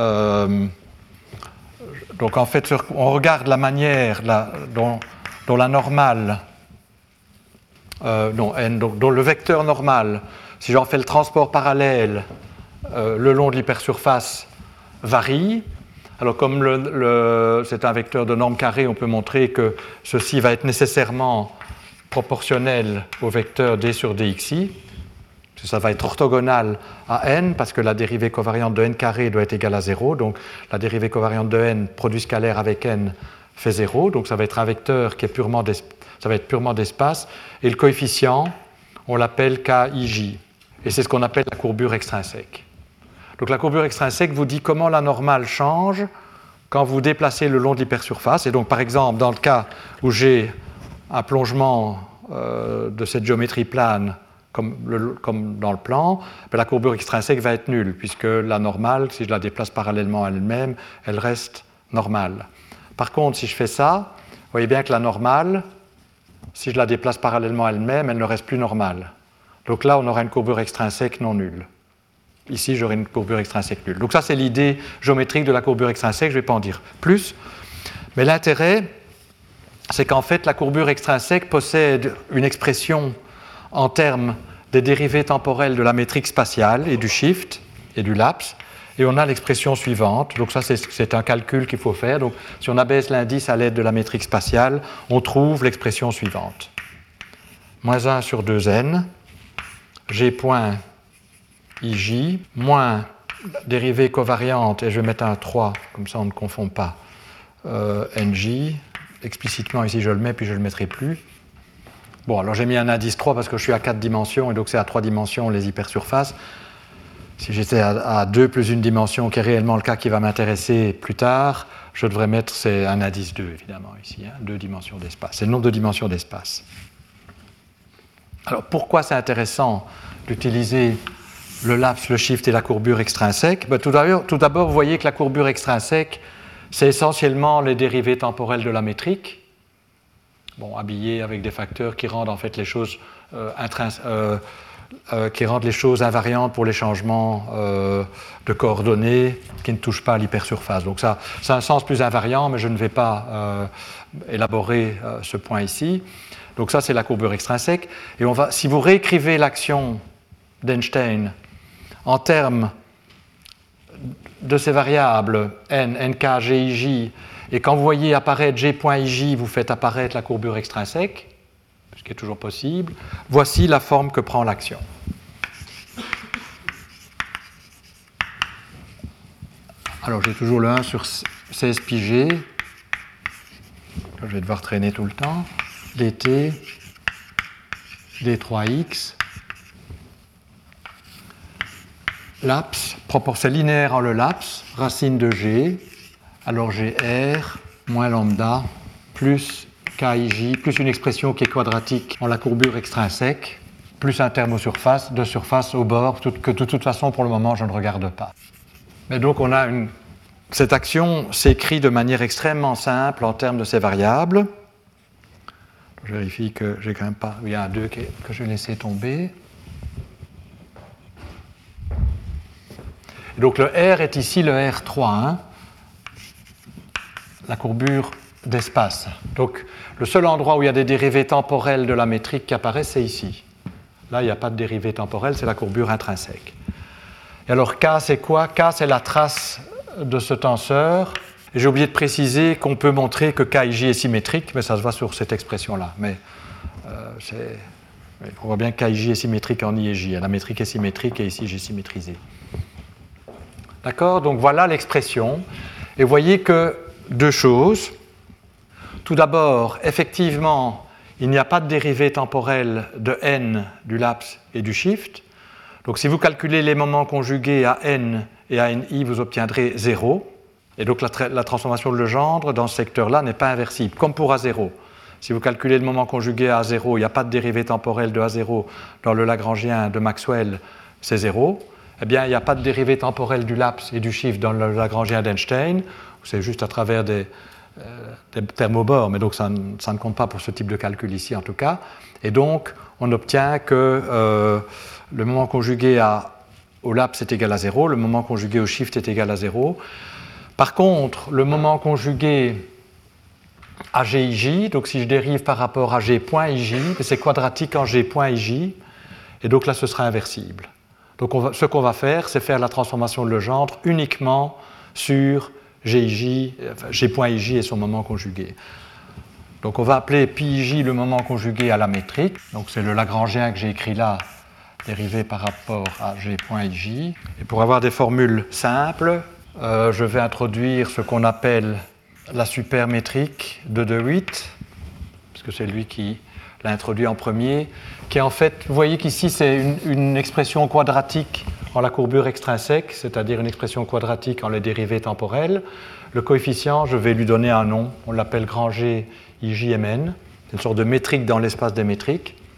Donc en fait, on regarde la manière dont la normale, dont le vecteur normal, si j'en fais le transport parallèle le long de l'hypersurface, varie. Alors comme c'est un vecteur de norme carrée, on peut montrer que ceci va être nécessairement proportionnel au vecteur d sur dxi. Ça va être orthogonal à n, parce que la dérivée covariante de n carré doit être égale à 0. Donc la dérivée covariante de n, produit scalaire avec n, fait 0. Donc ça va être un vecteur qui est purement d'espace. Et le coefficient, on l'appelle KIJ. Et c'est ce qu'on appelle la courbure extrinsèque. Donc la courbure extrinsèque vous dit comment la normale change quand vous déplacez le long de l'hypersurface. Et donc par exemple, dans le cas où j'ai un plongement de cette géométrie plane comme dans le plan, la courbure extrinsèque va être nulle, puisque la normale, si je la déplace parallèlement à elle-même, elle reste normale. Par contre, si je fais ça, vous voyez bien que la normale, si je la déplace parallèlement à elle-même, elle ne reste plus normale. Donc là, on aura une courbure extrinsèque non nulle. Ici, j'aurai une courbure extrinsèque nulle. Donc ça, c'est l'idée géométrique de la courbure extrinsèque, je ne vais pas en dire plus. Mais l'intérêt, c'est qu'en fait, la courbure extrinsèque possède une expression en termes des dérivées temporelles de la métrique spatiale et du shift et du lapse. Et on a l'expression suivante. Donc ça, c'est un calcul qu'il faut faire. Donc si on abaisse l'indice à l'aide de la métrique spatiale, on trouve l'expression suivante. Moins 1 sur 2n, g point ij, moins dérivée covariante, et je vais mettre un 3, comme ça on ne confond pas, nj. Explicitement ici je le mets, puis je ne le mettrai plus. Bon, alors j'ai mis un indice 3 parce que je suis à 4 dimensions, et donc c'est à 3 dimensions les hypersurfaces. Si j'étais à 2 plus une dimension, qui est réellement le cas qui va m'intéresser plus tard, je devrais mettre un indice 2, évidemment, ici, 2 dimensions d'espace. C'est le nombre de dimensions d'espace. Alors, pourquoi c'est intéressant d'utiliser le lapse, le shift et la courbure extrinsèque? Tout d'abord, vous voyez que la courbure extrinsèque, c'est essentiellement les dérivées temporelles de la métrique, habillées avec des facteurs qui rendent en fait les choses qui rendent les choses invariantes pour les changements de coordonnées qui ne touchent pas à l'hypersurface. Donc ça a un sens plus invariant, mais je ne vais pas élaborer ce point ici. Donc ça, c'est la courbure extrinsèque. Et si vous réécrivez l'action d'Einstein en termes de ces variables n, nk, gij, et quand vous voyez apparaître g.ij, vous faites apparaître la courbure extrinsèque, ce qui est toujours possible, voici la forme que prend l'action. Alors j'ai toujours le 1 sur 16 pi g, je vais devoir traîner tout le temps, dt, d3x, lapse, proportion linéaire en le lapse, racine de g, alors j'ai r moins lambda plus kij, plus une expression qui est quadratique en la courbure extrinsèque, plus un terme de surface au bord, que de toute façon pour le moment je ne regarde pas. Mais donc on a cette action s'écrit de manière extrêmement simple en termes de ces variables. Je vérifie que j'ai quand même pas, il y a un 2 que je vais laisser tomber. Et donc le R est ici le R3, la courbure d'espace. Donc le seul endroit où il y a des dérivées temporelles de la métrique qui apparaissent, c'est ici. Là, il n'y a pas de dérivée temporelle, c'est la courbure intrinsèque. Et alors K, c'est quoi? K, c'est la trace de ce tenseur. Et j'ai oublié de préciser qu'on peut montrer que Kij est symétrique, mais ça se voit sur cette expression-là. Mais on voit bien que Kij est symétrique en I et J. La métrique est symétrique et ici j'ai symétrisé. D'accord? Donc voilà l'expression. Et vous voyez que deux choses. Tout d'abord, effectivement, il n'y a pas de dérivée temporelle de n, du lapse et du shift. Donc si vous calculez les moments conjugués à n et à ni, vous obtiendrez 0. Et donc la transformation de Legendre dans ce secteur-là n'est pas inversible, comme pour A0. Si vous calculez le moment conjugué à A0, il n'y a pas de dérivée temporelle de A0 dans le Lagrangien de Maxwell, c'est 0. Eh bien, il n'y a pas de dérivée temporelle du lapse et du shift dans le Lagrangien d'Einstein. C'est juste à travers des termes au bord, mais donc ça ne compte pas pour ce type de calcul ici en tout cas. Et donc, on obtient que le moment conjugué au lapse est égal à 0, le moment conjugué au shift est égal à 0. Par contre, le moment conjugué à gij, donc si je dérive par rapport à g.ij, c'est quadratique en g.ij, et donc là ce sera inversible. Donc ce qu'on va faire, c'est faire la transformation de Legendre uniquement sur gij, g.ij et son moment conjugué. Donc on va appeler πj le moment conjugué à la métrique, donc c'est le Lagrangien que j'ai écrit là, dérivé par rapport à g.ij. Et pour avoir des formules simples, je vais introduire ce qu'on appelle la supermétrique de De Witt, parce que c'est lui qui l'a introduit en premier, qui est en fait, vous voyez qu'ici c'est une expression quadratique en la courbure extrinsèque, c'est-à-dire une expression quadratique en les dérivées temporelles. Le coefficient, je vais lui donner un nom, on l'appelle grand G IJMN, c'est une sorte de métrique dans l'espace des métriques.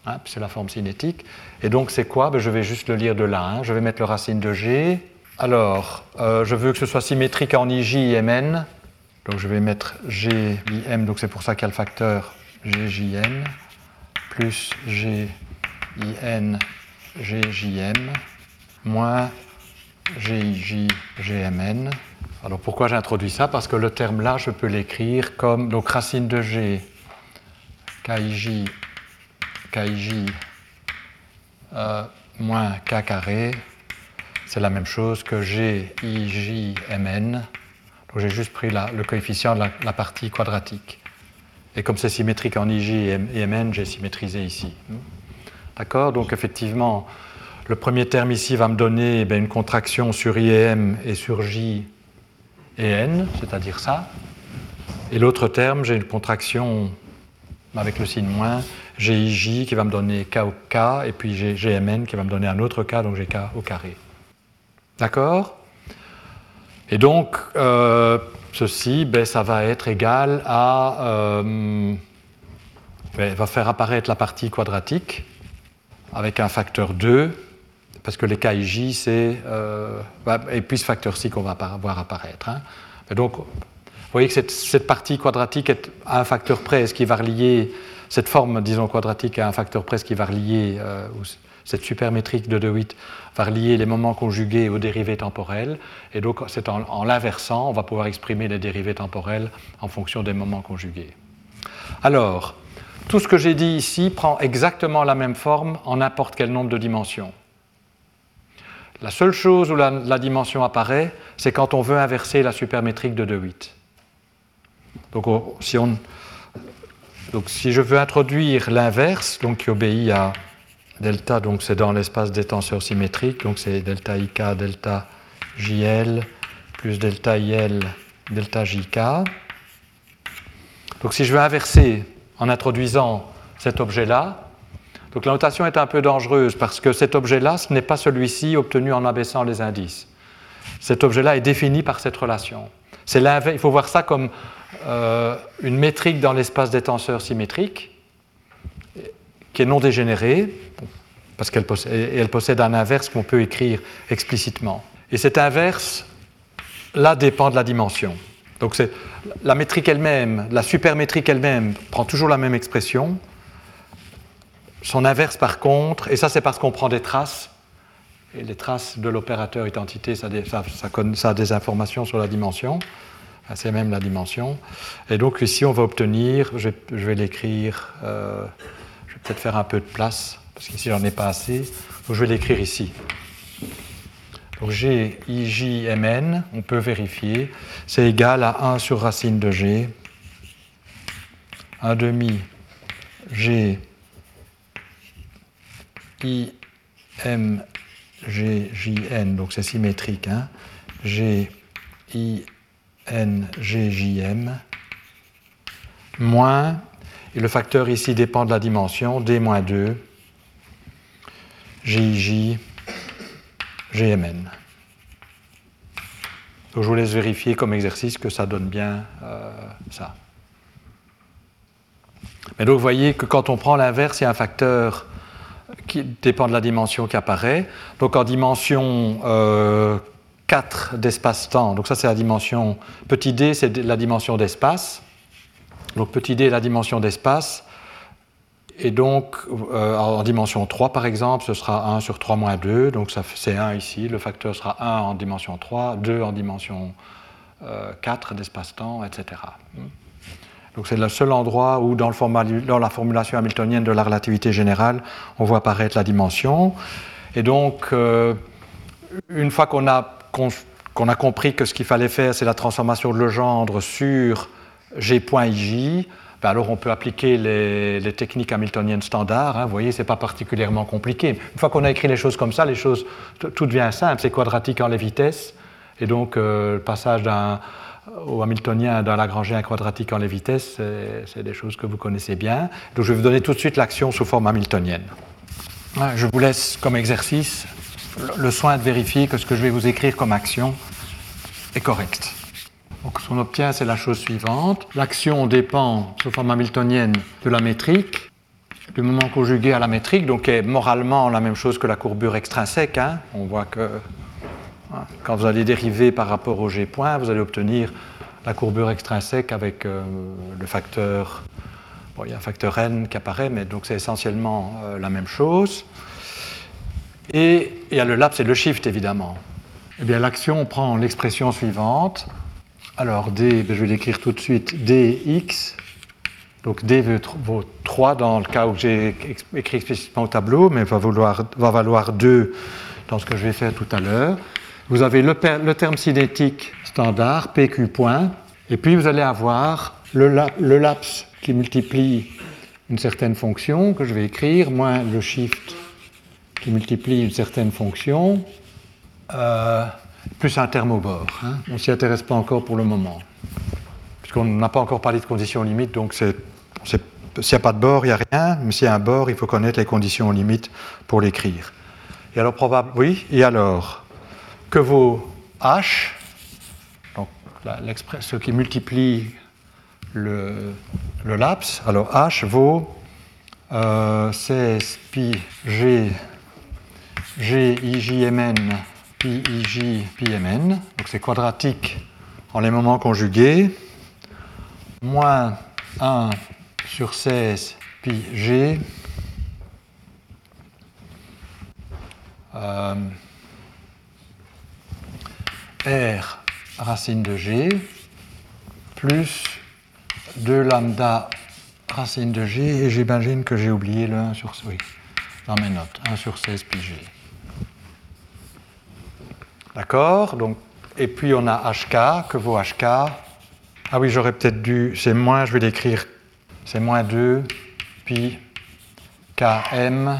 Hein, c'est la forme cinétique. Et donc, c'est quoi? Je vais juste le lire de là. Hein. Je vais mettre le racine de G. Alors, je veux que ce soit symétrique en IJ et MN. Donc, je vais mettre GIM. Donc, c'est pour ça qu'il y a le facteur GJN plus GIN GJM moins GIJ GMN. Alors, pourquoi j'introduis ça? Parce que le terme là, je peux l'écrire comme donc racine de G KIJ moins K carré, c'est la même chose que GIJMN. Donc j'ai juste pris le coefficient de la partie quadratique. Et comme c'est symétrique en IJ et MN, j'ai symétrisé ici. D'accord? Donc effectivement, le premier terme ici va me donner une contraction sur I et M et sur J et N, c'est-à-dire ça. Et l'autre terme, j'ai une contraction avec le signe moins, GIJ qui va me donner K au K, et puis j'ai GMN qui va me donner un autre K, donc j'ai K au carré. D'accord? Et donc, ceci, ça va être égal à... va faire apparaître la partie quadratique avec un facteur 2, parce que les KIJ, c'est... et puis ce facteur ci qu'on va voir apparaître. Hein. Et donc, vous voyez que cette partie quadratique est à un facteur près, ce qui va relier... Cette forme, disons, quadratique à un facteur près, ce qui va relier... cette supermétrique de De Witt va relier les moments conjugués aux dérivées temporelles. Et donc, c'est en l'inversant, on va pouvoir exprimer les dérivées temporelles en fonction des moments conjugués. Alors, tout ce que j'ai dit ici prend exactement la même forme en n'importe quel nombre de dimensions. La seule chose où la dimension apparaît, c'est quand on veut inverser la supermétrique de De Witt. Donc, si je veux introduire l'inverse, donc qui obéit à delta, donc c'est dans l'espace des tenseurs symétriques, donc c'est delta IK, delta JL, plus delta IL, delta JK. Donc si je veux inverser en introduisant cet objet-là, donc la notation est un peu dangereuse parce que cet objet-là, ce n'est pas celui-ci obtenu en abaissant les indices. Cet objet-là est défini par cette relation. Il faut voir ça comme une métrique dans l'espace des tenseurs symétriques qui est non dégénérée, parce qu'elle possède un inverse qu'on peut écrire explicitement. Et cet inverse, là, dépend de la dimension. Donc la métrique elle-même, la supermétrique elle-même, prend toujours la même expression. Son inverse, par contre, et ça c'est parce qu'on prend des traces, et les traces de l'opérateur identité, ça a des informations sur la dimension, c'est même la dimension. Et donc ici, on va obtenir, je vais l'écrire, je vais peut-être faire un peu de place, parce qu'ici, j'en ai pas assez, donc je vais l'écrire ici. Donc G, I, J, M, N, on peut vérifier, c'est égal à 1 sur racine de G, 1 demi G, I, M, G, J, N, donc c'est symétrique, hein, G, I, N, G, J, M, moins, et le facteur ici dépend de la dimension, D-2, GIJ, GMN. Donc je vous laisse vérifier comme exercice que ça donne bien ça. Mais donc vous voyez que quand on prend l'inverse, il y a un facteur qui dépend de la dimension qui apparaît. Donc en dimension 4 d'espace-temps, donc ça c'est la dimension, petit d c'est la dimension d'espace. Donc petit d est la dimension d'espace. Et donc, en dimension 3, par exemple, ce sera 1 sur 3 moins 2, donc c'est 1 ici, le facteur sera 1 en dimension 3, 2 en dimension 4 d'espace-temps, etc. Donc c'est le seul endroit où, dans la formulation hamiltonienne de la relativité générale, on voit apparaître la dimension. Et donc, une fois qu'on a compris que ce qu'il fallait faire, c'est la transformation de Legendre sur G.ij, alors on peut appliquer les techniques hamiltoniennes standards. Hein, vous voyez, ce n'est pas particulièrement compliqué. Une fois qu'on a écrit les choses comme ça, tout devient simple. C'est quadratique en les vitesses. Et donc, le passage au hamiltonien d'un lagrangien quadratique en les vitesses, c'est des choses que vous connaissez bien. Donc, je vais vous donner tout de suite l'action sous forme hamiltonienne. Je vous laisse comme exercice le soin de vérifier que ce que je vais vous écrire comme action est correct. Donc, ce qu'on obtient, c'est la chose suivante. L'action dépend, sous forme hamiltonienne, de la métrique. du moment conjugué à la métrique, donc est moralement la même chose que la courbure extrinsèque. Hein. On voit que quand vous allez dériver par rapport au G point, vous allez obtenir la courbure extrinsèque avec le facteur. Bon, il y a un facteur n qui apparaît, mais donc c'est essentiellement la même chose. Et il y a le laps et le shift, évidemment. Eh bien, l'action, on prend l'expression suivante. Alors, D, je vais l'écrire tout de suite, dx. Donc, D vaut 3 dans le cas où j'ai écrit explicitement au tableau, mais va valoir 2 dans ce que je vais faire tout à l'heure. Vous avez le terme cinétique standard, PQ point, et puis vous allez avoir le laps qui multiplie une certaine fonction que je vais écrire, moins le shift qui multiplie une certaine fonction, plus un terme au bord. Hein. On ne s'y intéresse pas encore pour le moment, puisqu'on n'a pas encore parlé de conditions limites, donc s'il n'y a pas de bord, il n'y a rien, mais s'il y a un bord, il faut connaître les conditions limites pour l'écrire. Et alors, oui, et alors, que vaut h, donc ce qui multiplie le laps, alors h vaut 16 pi g ijmn pi ij pi mn, donc c'est quadratique en les moments conjugués, moins 1 sur 16 pi g r racine de g plus 2 lambda racine de g, et j'imagine que j'ai oublié le 1 sur... Oui, dans mes notes, 1 sur 16 pi g. D'accord, donc, et puis on a hk, que vaut hk? Ah oui, j'aurais peut-être dû, c'est moins, je vais l'écrire, c'est moins 2 pi km,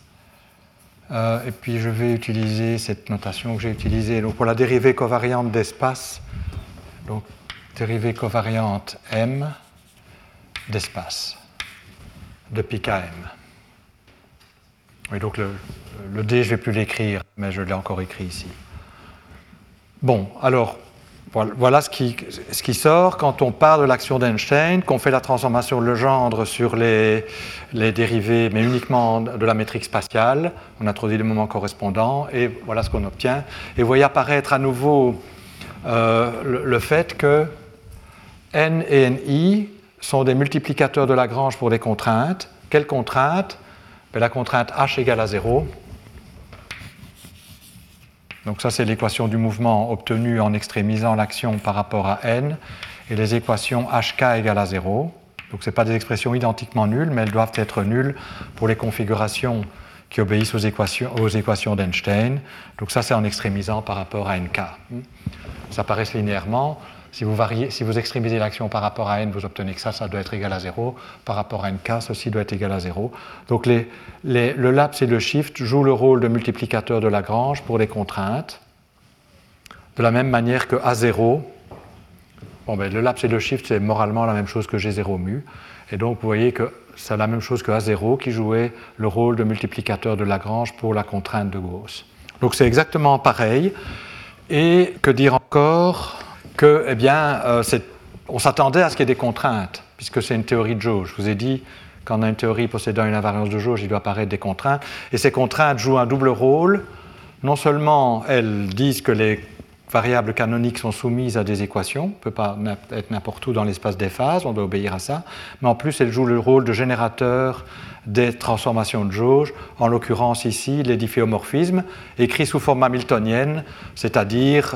et puis je vais utiliser cette notation que j'ai utilisée. Donc pour la dérivée covariante d'espace, donc dérivée covariante m d'espace de pi km. Oui, donc le d, je ne vais plus l'écrire, mais je l'ai encore écrit ici. Bon, alors, voilà ce qui sort quand on parle de l'action d'Einstein, qu'on fait la transformation de Legendre sur les dérivés, mais uniquement de la métrique spatiale. On introduit les moments correspondants, et voilà ce qu'on obtient. Et vous voyez apparaître à nouveau le fait que n et ni sont des multiplicateurs de Lagrange pour des contraintes. Quelles contraintes? La contrainte h égale à 0. Donc ça, c'est l'équation du mouvement obtenue en extrémisant l'action par rapport à n, et les équations hk égale à 0. Donc ce ne sont pas des expressions identiquement nulles, mais elles doivent être nulles pour les configurations qui obéissent aux équations d'Einstein. Donc ça, c'est en extrémisant par rapport à nk. Ça paraît linéairement. Si vous extrémisez l'action par rapport à n, vous obtenez que ça doit être égal à 0. Par rapport à nk, ceci doit être égal à 0. Donc le laps et le shift jouent le rôle de multiplicateur de Lagrange pour les contraintes, de la même manière que A0. Le laps et le shift, c'est moralement la même chose que G0 mu. Et donc, vous voyez que c'est la même chose que A0 qui jouait le rôle de multiplicateur de Lagrange pour la contrainte de Gauss. Donc, c'est exactement pareil. Et que dire encore? Que, on s'attendait à ce qu'il y ait des contraintes, puisque c'est une théorie de jauge. Je vous ai dit, quand on a une théorie possédant une invariance de jauge, il doit apparaître des contraintes. Et ces contraintes jouent un double rôle. Non seulement elles disent que les variables canoniques sont soumises à des équations, on ne peut pas être n'importe où dans l'espace des phases, on doit obéir à ça, mais en plus elles jouent le rôle de générateur des transformations de jauge, en l'occurrence ici les difféomorphismes, écrits sous forme hamiltonienne, c'est-à-dire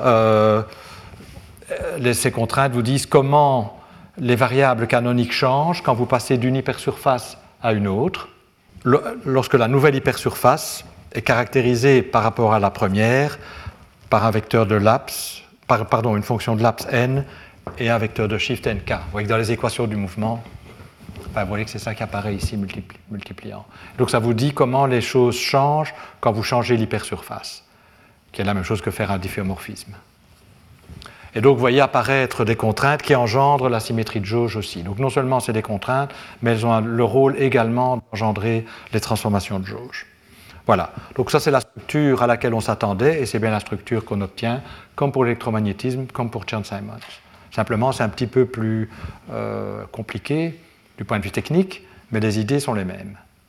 ces contraintes vous disent comment les variables canoniques changent quand vous passez d'une hypersurface à une autre, lorsque la nouvelle hypersurface est caractérisée par rapport à la première par un vecteur de laps, une fonction de laps n et un vecteur de shift nk. Vous voyez que dans les équations du mouvement, vous voyez que c'est ça qui apparaît ici multipliant. Donc ça vous dit comment les choses changent quand vous changez l'hypersurface, qui est la même chose que faire un difféomorphisme. Et donc vous voyez apparaître des contraintes qui engendrent la symétrie de jauge aussi. Donc non seulement c'est des contraintes, mais elles ont le rôle également d'engendrer les transformations de jauge. Voilà, donc ça c'est la structure à laquelle on s'attendait, et c'est bien la structure qu'on obtient, comme pour l'électromagnétisme, comme pour Chern-Simons. Simplement, c'est un petit peu plus compliqué du point de vue technique, mais les idées sont les mêmes.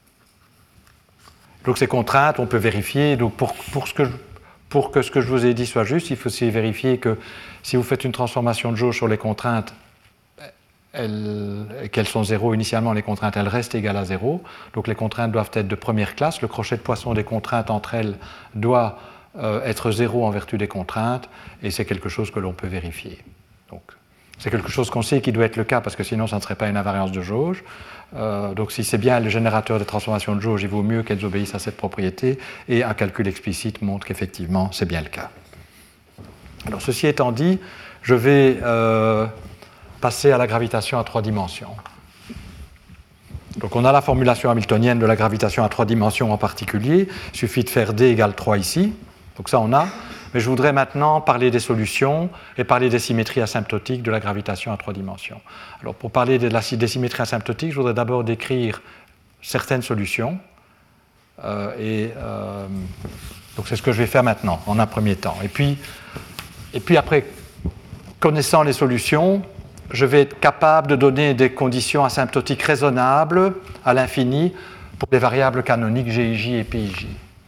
Donc ces contraintes, on peut vérifier. Donc pour que ce que je vous ai dit soit juste, il faut aussi vérifier que si vous faites une transformation de jauge sur les contraintes, qu'elles sont 0 initialement, les contraintes, elles restent égales à 0. Donc les contraintes doivent être de première classe. Le crochet de Poisson des contraintes entre elles doit être 0 en vertu des contraintes, et c'est quelque chose que l'on peut vérifier. Donc c'est quelque chose qu'on sait qui doit être le cas, parce que sinon ça ne serait pas une invariance de jauge. Donc si c'est bien le générateur de transformation de jauge, il vaut mieux qu'elles obéissent à cette propriété, et un calcul explicite montre qu'effectivement c'est bien le cas. Alors ceci étant dit, je vais passer à la gravitation à 3 dimensions. Donc on a la formulation hamiltonienne de la gravitation à 3 dimensions en particulier, il suffit de faire D égale 3 ici, donc ça on a, mais je voudrais maintenant parler des solutions et parler des symétries asymptotiques de la gravitation à 3 dimensions. Alors pour parler des symétries asymptotiques, je voudrais d'abord décrire certaines solutions, donc c'est ce que je vais faire maintenant, en un premier temps. Et puis après, connaissant les solutions, je vais être capable de donner des conditions asymptotiques raisonnables à l'infini pour des variables canoniques GIJ et PIJ.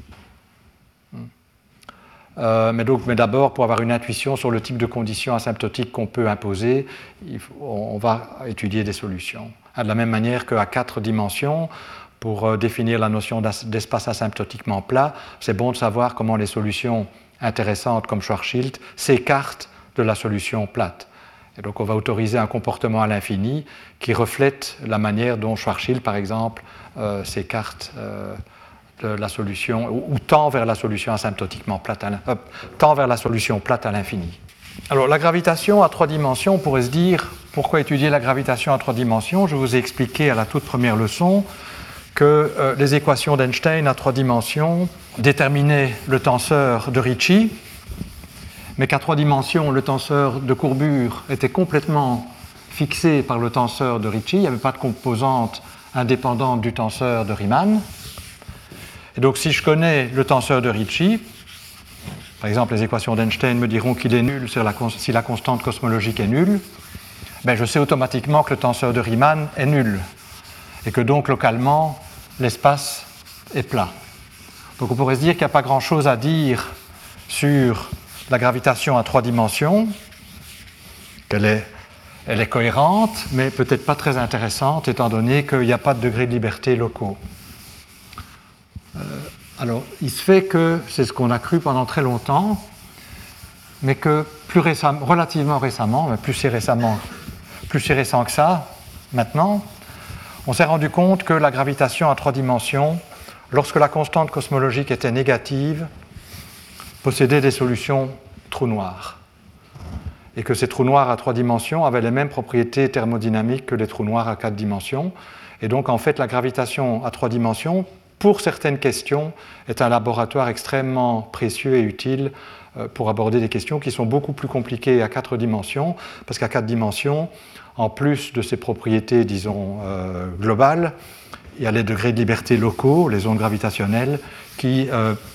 Mais d'abord, pour avoir une intuition sur le type de conditions asymptotiques qu'on peut imposer, on va étudier des solutions. De la même manière qu'à 4 dimensions, pour définir la notion d'espace asymptotiquement plat, c'est bon de savoir comment les solutions intéressantes comme Schwarzschild s'écartent de la solution plate. Et donc on va autoriser un comportement à l'infini qui reflète la manière dont Schwarzschild, par exemple, s'écarte de la solution, ou tend vers la solution asymptotiquement plate, tend vers la solution plate à l'infini. Alors la gravitation à 3 dimensions, on pourrait se dire, pourquoi étudier la gravitation à 3 dimensions? Je vous ai expliqué à la toute première leçon que les équations d'Einstein à 3 dimensions déterminaient le tenseur de Ricci, mais qu'à 3 dimensions, le tenseur de courbure était complètement fixé par le tenseur de Ricci, il n'y avait pas de composante indépendante du tenseur de Riemann. Et donc si je connais le tenseur de Ricci, par exemple les équations d'Einstein me diront qu'il est nul si la constante cosmologique est nulle, ben je sais automatiquement que le tenseur de Riemann est nul, et que donc localement, l'espace est plat. Donc on pourrait se dire qu'il n'y a pas grand-chose à dire sur la gravitation à 3 dimensions, elle est cohérente, mais peut-être pas très intéressante, étant donné qu'il n'y a pas de degrés de liberté locaux. Alors, il se fait que c'est ce qu'on a cru pendant très longtemps, mais que relativement récemment, mais plus c'est récent que ça, maintenant, on s'est rendu compte que la gravitation à 3 dimensions, lorsque la constante cosmologique était négative, possédait des solutions trous noirs. Et que ces trous noirs à 3 dimensions avaient les mêmes propriétés thermodynamiques que les trous noirs à 4 dimensions. Et donc, en fait, la gravitation à 3 dimensions, pour certaines questions, est un laboratoire extrêmement précieux et utile pour aborder des questions qui sont beaucoup plus compliquées à 4 dimensions, parce qu'à 4 dimensions, en plus de ces propriétés, disons, globales, il y a les degrés de liberté locaux, les ondes gravitationnelles, qui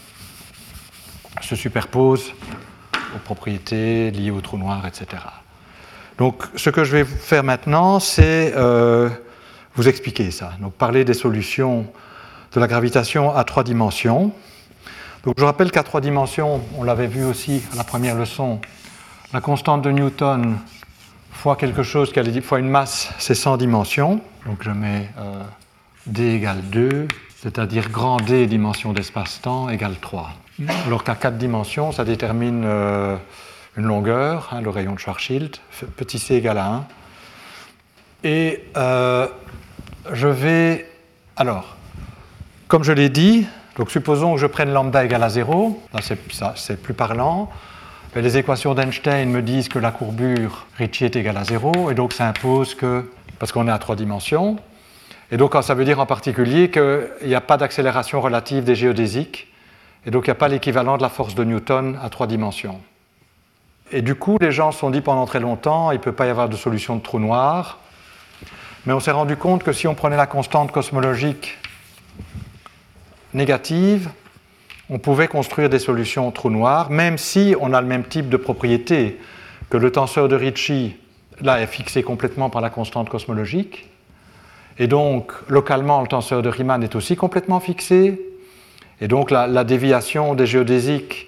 se superposent aux propriétés liées aux trous noirs, etc. Donc, ce que je vais faire maintenant, c'est vous expliquer ça. Donc, parler des solutions de la gravitation à 3 dimensions. Donc, je rappelle qu'à 3 dimensions, on l'avait vu aussi à la première leçon, la constante de Newton fois quelque chose fois une masse, c'est 100 dimensions. Donc, je mets D égale 2, c'est-à-dire grand D dimension d'espace-temps égale 3. Alors qu'à 4 dimensions, ça détermine une longueur, le rayon de Schwarzschild, petit c égale à 1. Et je vais... Alors, comme je l'ai dit, donc supposons que je prenne lambda égale à 0, là c'est plus parlant, mais les équations d'Einstein me disent que la courbure Ricci est égale à 0, et donc ça impose que, parce qu'on est à 3 dimensions, et donc ça veut dire en particulier qu'il n'y a pas d'accélération relative des géodésiques, et donc il n'y a pas l'équivalent de la force de Newton à 3 dimensions. Et du coup, les gens se sont dit pendant très longtemps, il ne peut pas y avoir de solution de trou noir, mais on s'est rendu compte que si on prenait la constante cosmologique négative, on pouvait construire des solutions trou noir, même si on a le même type de propriété, que le tenseur de Ricci, là, est fixé complètement par la constante cosmologique, et donc, localement, le tenseur de Riemann est aussi complètement fixé, Et donc la déviation des géodésiques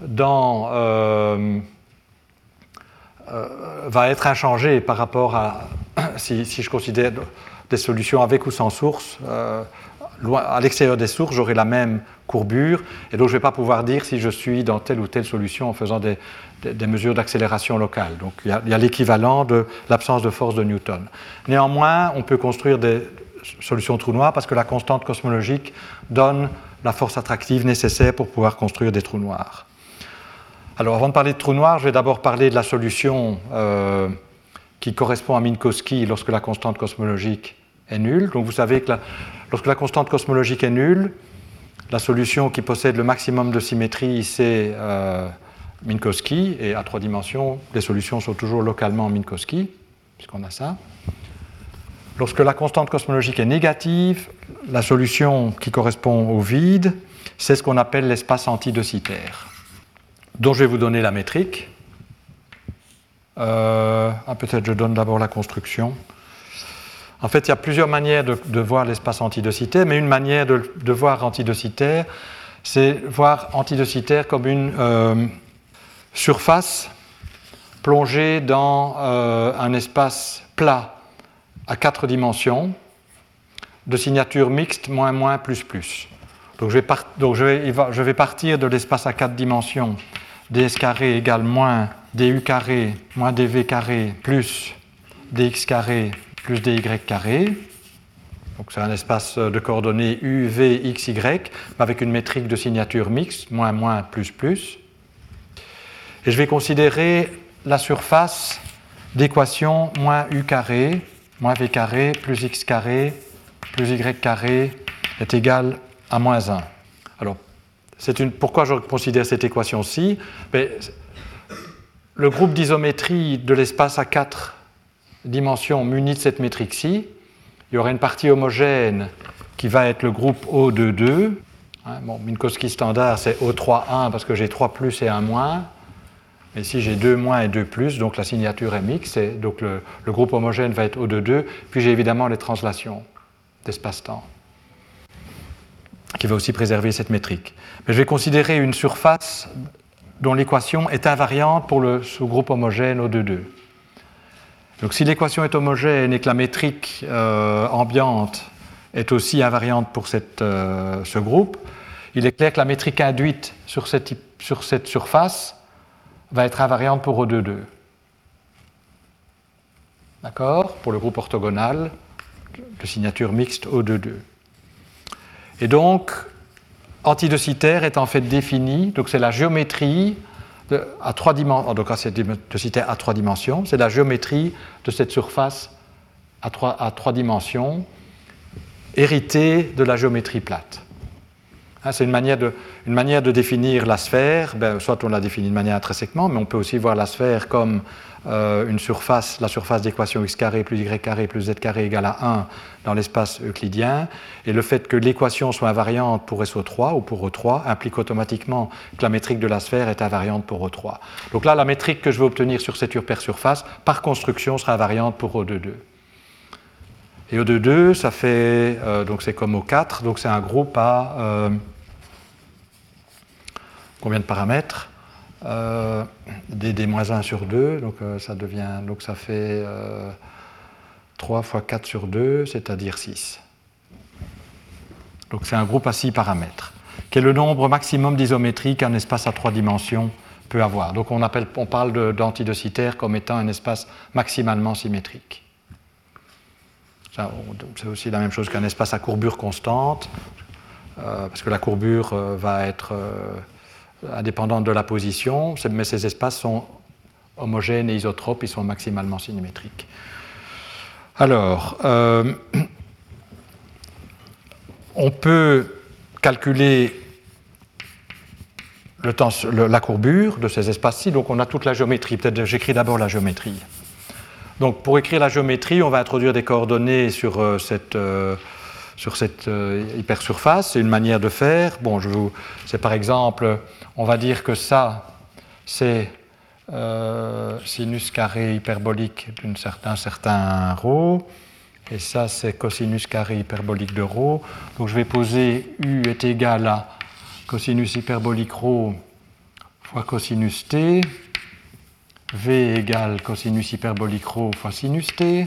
va être inchangée par rapport à si je considère des solutions avec ou sans source. À l'extérieur des sources, j'aurai la même courbure, et donc je ne vais pas pouvoir dire si je suis dans telle ou telle solution en faisant des mesures d'accélération locale. Donc il y a l'équivalent de l'absence de force de Newton. Néanmoins, on peut construire des solutions trous noirs parce que la constante cosmologique donne la force attractive nécessaire pour pouvoir construire des trous noirs. Alors avant de parler de trous noirs, je vais d'abord parler de la solution qui correspond à Minkowski lorsque la constante cosmologique est nulle. Donc vous savez que lorsque la constante cosmologique est nulle, la solution qui possède le maximum de symétrie, c'est Minkowski, et à 3 dimensions, les solutions sont toujours localement Minkowski, puisqu'on a ça. Lorsque la constante cosmologique est négative, la solution qui correspond au vide, c'est ce qu'on appelle l'espace antidocitaire, dont je vais vous donner la métrique. Peut-être je donne d'abord la construction. En fait, il y a plusieurs manières de voir l'espace antidocitaire, mais une manière de voir antidocitaire, c'est voir antidocitaire comme une surface plongée dans un espace plat à 4 dimensions de signature mixte moins plus plus. Donc je vais partir de l'espace à 4 dimensions ds carré égale moins du carré moins dv carré plus dx carré plus dy carré. Donc c'est un espace de coordonnées u, v, x, y, avec une métrique de signature mixte, moins plus plus. Et je vais considérer la surface d'équation moins u carré, moins v carré, plus x carré, plus y carré est égal à moins 1. Alors, pourquoi je considère cette équation-ci? Le groupe d'isométrie de l'espace à 4 dimension muni de cette métrique-ci, il y aura une partie homogène qui va être le groupe O de 2. Minkowski standard, c'est O3,1 parce que j'ai 3 plus et 1 moins. Mais ici, j'ai 2 moins et 2 plus, donc la signature est mixte. Donc le groupe homogène va être O de 2. Puis j'ai évidemment les translations d'espace-temps, qui va aussi préserver cette métrique. Mais je vais considérer une surface dont l'équation est invariante pour le sous-groupe homogène O de 2. Donc si l'équation est homogène et que la métrique ambiante est aussi invariante pour ce groupe, il est clair que la métrique induite sur cette surface va être invariante pour O de 2. D'accord? Pour le groupe orthogonal de signature mixte O de 2. Et donc, antidocitaire est en fait défini, donc c'est la géométrie à 3 dimensions, donc c'est antidocitaire à 3 dimensions, c'est la géométrie de cette surface à 3 dimensions, héritée de la géométrie plate. C'est une manière de définir la sphère, soit on la définit de manière intrinsèquement, mais on peut aussi voir la sphère comme la surface d'équation x carré plus y carré plus z carré égale à 1 dans l'espace euclidien, et le fait que l'équation soit invariante pour SO3 ou pour O3 implique automatiquement que la métrique de la sphère est invariante pour O3. Donc là, la métrique que je vais obtenir sur cette hypersurface, par construction, sera invariante pour O de 2. Et O de 2, ça fait, donc c'est comme O4, donc c'est un groupe à combien de paramètres? D-1 sur 2, donc ça fait 3 fois 4 sur 2, c'est-à-dire 6. Donc c'est un groupe à 6 paramètres, qui est le nombre maximum d'isométrie qu'un espace à 3 dimensions peut avoir. Donc on parle d'antidocitaire comme étant un espace maximalement symétrique. C'est aussi la même chose qu'un espace à courbure constante, parce que la courbure va être indépendante de la position, mais ces espaces sont homogènes et isotropes, ils sont maximalement symétriques. Alors, on peut calculer la courbure de ces espaces-ci, donc on a toute la géométrie. Peut-être j'écris d'abord la géométrie. Donc pour écrire la géométrie, on va introduire des coordonnées sur cette hypersurface. C'est une manière de faire. C'est par exemple, on va dire que ça, c'est sinus carré hyperbolique d'un certain ρ, et ça, c'est cosinus carré hyperbolique de ρ. Donc je vais poser U est égal à cosinus hyperbolique ρ fois cosinus t, V égale cosinus hyperbolique ρ fois sinus t,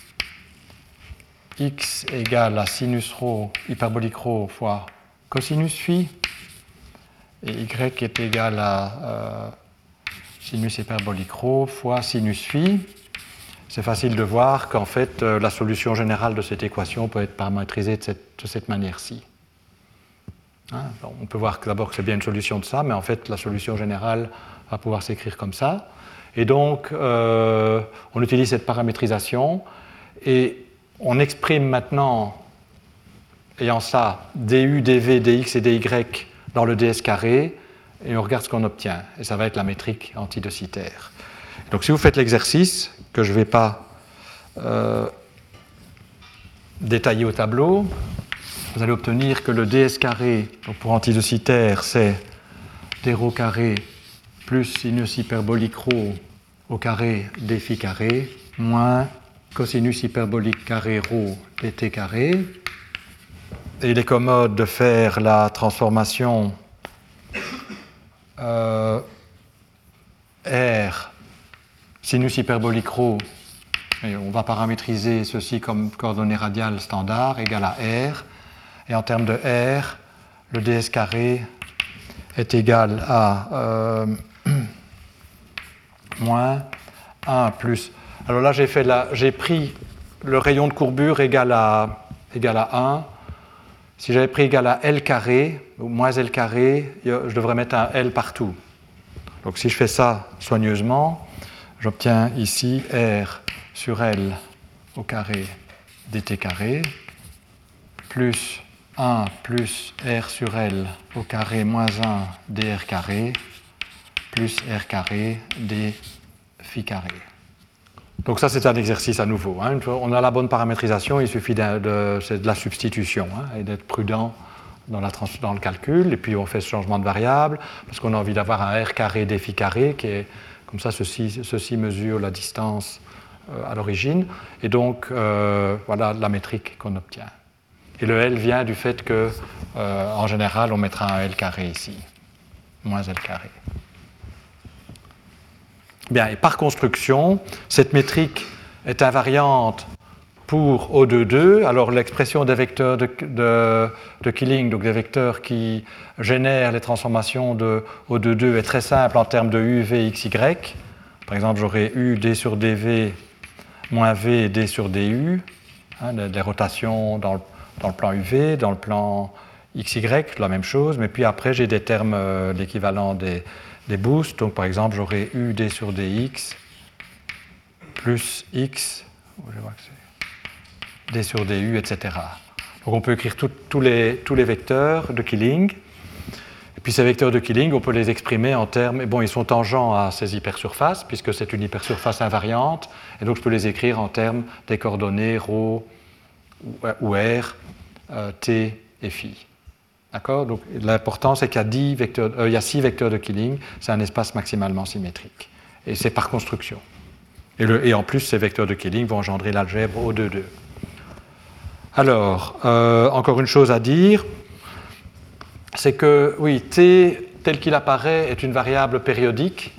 x égale à sinus ρ hyperbolique ρ fois cosinus phi, et y est égal à sinus hyperbolique ρ fois sinus phi. C'est facile de voir qu'en fait, la solution générale de cette équation peut être paramétrisée de cette manière-ci. Hein, on peut voir d'abord que c'est bien une solution de ça, mais en fait, la solution générale va pouvoir s'écrire comme ça. Et donc, on utilise cette paramétrisation et on exprime maintenant, ayant ça, du, dv, dx et dy dans le ds carré, et on regarde ce qu'on obtient. Et ça va être la métrique anti de Sitter. Donc, si vous faites l'exercice, que je ne vais pas détailler au tableau, vous allez obtenir que le ds carré, donc pour anti de Sitter, c'est d ρ carré plus sinus hyperbolique ρ au carré d phi carré moins cosinus hyperbolique carré ρ dt carré. Et il est commode de faire la transformation R sinus hyperbolique ρ, et on va paramétriser ceci comme coordonnée radiale standard, égale à R. Et en termes de R, le ds carré est égal à moins 1 plus. Alors là, j'ai pris le rayon de courbure égal à 1. Si j'avais pris égal à L carré, ou moins L carré, je devrais mettre un L partout. Donc si je fais ça soigneusement, j'obtiens ici R sur L au carré dt carré plus 1 plus R sur L au carré moins 1 dr carré plus R carré d phi carré. Donc ça, c'est un exercice à nouveau. Hein. On a la bonne paramétrisation, il suffit c'est de la substitution hein, et d'être prudent dans le calcul. Et puis on fait ce changement de variable parce qu'on a envie d'avoir un R carré d phi carré qui est comme ça, ceci mesure la distance à l'origine. Et donc, voilà la métrique qu'on obtient. Et le L vient du fait que, en général, on mettra un L carré ici, moins L carré. Bien, et par construction, cette métrique est invariante pour O22. Alors, l'expression des vecteurs de Killing, donc des vecteurs qui génèrent les transformations de O22, est très simple en termes de U, V, X, Y. Par exemple, j'aurai U, D sur DV, moins V, D sur DU, hein, des rotations dans le plan UV, dans le plan XY, la même chose, mais puis après j'ai des termes, l'équivalent des boosts, donc par exemple j'aurai U D sur DX plus X, je vois que c'est D sur DU, etc. Donc on peut écrire tous les vecteurs de Killing, et puis ces vecteurs de Killing, on peut les exprimer en termes, et bon, ils sont tangents à ces hypersurfaces, puisque c'est une hypersurface invariante, et donc je peux les écrire en termes des coordonnées ρ ou R, T et phi. D'accord ? Donc l'important, c'est qu'il y a 6 vecteurs de Killing, c'est un espace maximalement symétrique. Et c'est par construction. Et en plus, ces vecteurs de Killing vont engendrer l'algèbre O22. Alors, encore une chose à dire, c'est que, oui, T, tel qu'il apparaît, est une variable périodique.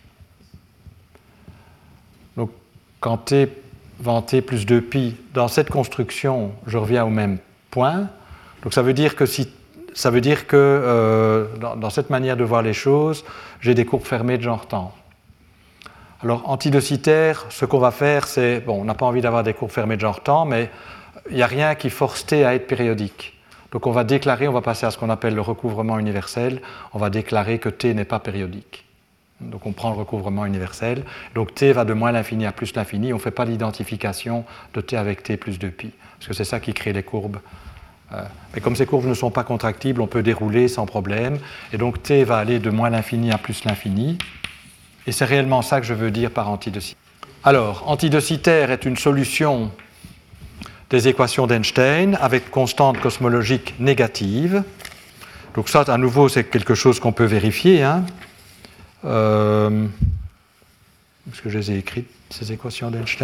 Donc, quand T va en T plus 2pi, dans cette construction, je reviens au même point. Donc ça veut dire que, dans cette manière de voir les choses, j'ai des courbes fermées de genre temps. Alors, anti de Sitter, ce qu'on va faire, c'est, bon, on n'a pas envie d'avoir des courbes fermées de genre temps, mais il n'y a rien qui force T à être périodique. Donc on va passer à ce qu'on appelle le recouvrement universel, on va déclarer que T n'est pas périodique. Donc on prend le recouvrement universel. Donc T va de moins l'infini à plus l'infini. On ne fait pas l'identification de T avec T plus 2pi, parce que c'est ça qui crée les courbes. Mais comme ces courbes ne sont pas contractibles, on peut dérouler sans problème. Et donc T va aller de moins l'infini à plus l'infini. Et c'est réellement ça que je veux dire par anti de Sitter. Alors, anti de Sitter est une solution des équations d'Einstein avec constante cosmologique négative. Donc ça, à nouveau, c'est quelque chose qu'on peut vérifier. Hein. Est-ce que je les ai écrites, ces équations d'Einstein ?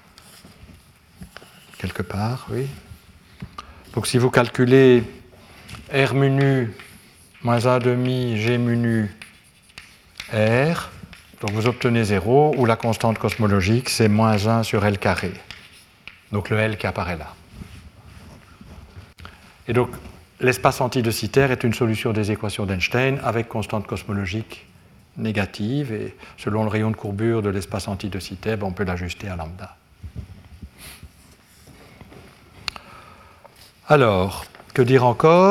Quelque part, oui. Donc si vous calculez R mu nu moins 1 demi G mu nu R. Donc vous obtenez 0, ou la constante cosmologique, c'est moins 1 sur L carré. Donc le L qui apparaît là. Et donc l'espace antidecitaire est une solution des équations d'Einstein avec constante cosmologique négative, et selon le rayon de courbure de l'espace antidecitaire, on peut l'ajuster à lambda. Alors, que dire encore ?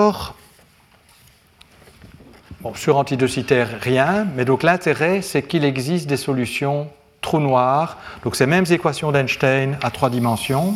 Bon, sur antidecitaire, rien, mais donc l'intérêt, c'est qu'il existe des solutions trous noirs. Donc ces mêmes équations d'Einstein à 3 dimensions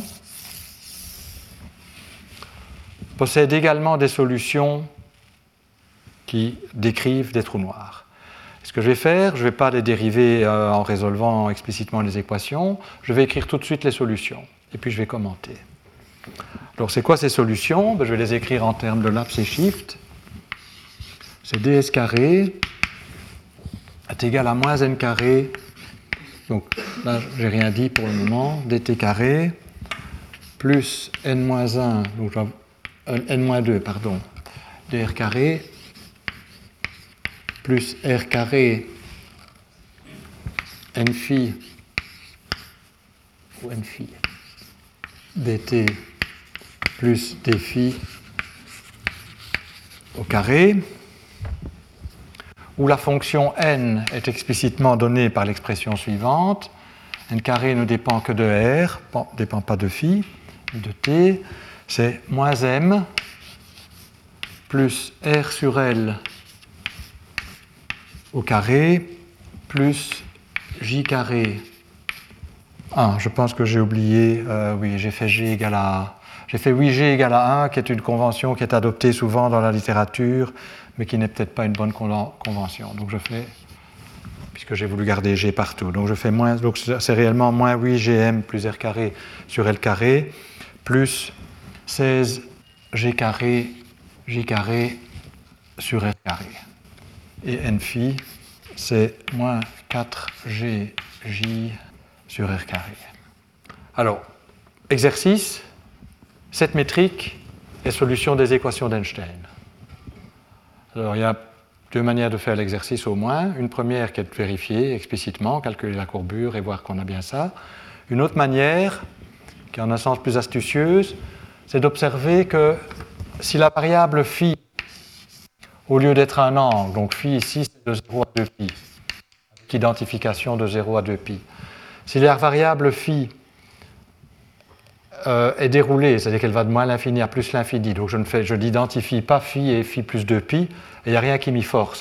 possèdent également des solutions qui décrivent des trous noirs. Ce que je vais faire, je ne vais pas les dériver en résolvant explicitement les équations, je vais écrire tout de suite les solutions, et puis je vais commenter. Alors c'est quoi ces solutions ? Je vais les écrire en termes de laps et shift. C'est ds carré est égal à moins n carré, donc là je n'ai rien dit pour le moment, dt carré plus n-1, donc n-2, pardon, dr carré plus r carré n phi ou n phi dt plus d phi au carré, où la fonction n est explicitement donnée par l'expression suivante. N carré ne dépend que de r, ne dépend pas de phi, de t, c'est moins m plus r sur L au carré plus j carré. Ah, je pense que j'ai oublié, oui, j'ai fait g égale à... J'ai fait 8G égale à 1, qui est une convention qui est adoptée souvent dans la littérature, mais qui n'est peut-être pas une bonne convention. Donc je fais, puisque j'ai voulu garder G partout, donc je fais moins, donc c'est réellement moins 8GM plus R carré sur L carré, plus 16G carré, J carré sur R carré. Et N phi, c'est moins 4GJ sur R carré. Alors, exercice. Cette métrique est solution des équations d'Einstein. Alors, il y a deux manières de faire l'exercice au moins. Une première qui est de vérifier explicitement, calculer la courbure et voir qu'on a bien ça. Une autre manière, qui est en un sens plus astucieuse, c'est d'observer que si la variable phi, au lieu d'être un angle, donc phi ici c'est de 0 à 2pi, avec identification de 0 à 2pi, si la variable phi est déroulée, c'est-à-dire qu'elle va de moins l'infini à plus l'infini. Donc je n'identifie pas phi et phi plus 2pi, et il n'y a rien qui m'y force.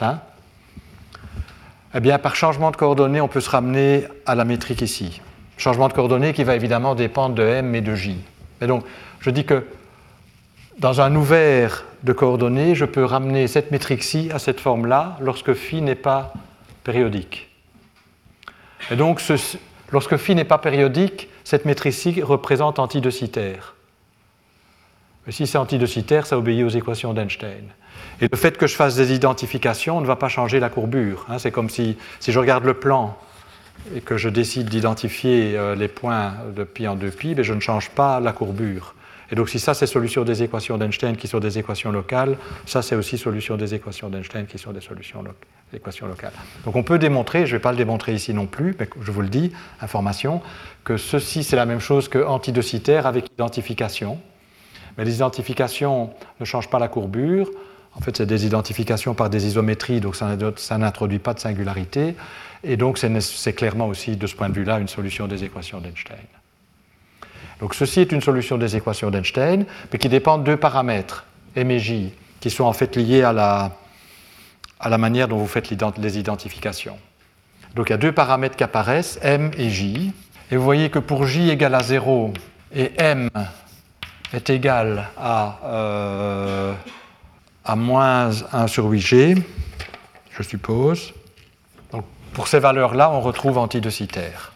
Eh bien, par changement de coordonnées, on peut se ramener à la métrique ici. Changement de coordonnées qui va évidemment dépendre de m et de j. Et donc, je dis que dans un ouvert de coordonnées, je peux ramener cette métrique-ci à cette forme-là lorsque phi n'est pas périodique. Et donc, lorsque phi n'est pas périodique, cette métrique-ci représente antidecitaire. Mais si c'est antidecitaire, ça obéit aux équations d'Einstein. Et le fait que je fasse des identifications ne va pas changer la courbure. C'est comme si je regarde le plan et que je décide d'identifier les points de pi en 2pi, mais je ne change pas la courbure. Et donc si ça c'est solution des équations d'Einstein qui sont des équations locales, ça c'est aussi solution des équations d'Einstein qui sont des équations locales. Donc on peut démontrer, je ne vais pas le démontrer ici non plus, mais je vous le dis, information, que ceci c'est la même chose que antidecitaire avec identification. Mais les identifications ne changent pas la courbure. En fait, c'est des identifications par des isométries, donc ça n'introduit pas de singularité. Et donc c'est clairement aussi, de ce point de vue-là, une solution des équations d'Einstein. Donc ceci est une solution des équations d'Einstein, mais qui dépend de deux paramètres, m et j, qui sont en fait liés à la manière dont vous faites les identifications. Donc il y a deux paramètres qui apparaissent, m et j. Et vous voyez que pour j égale à 0 et m est égal à moins 1 sur 8g, je suppose. Donc pour ces valeurs-là, on retrouve antidecitaire.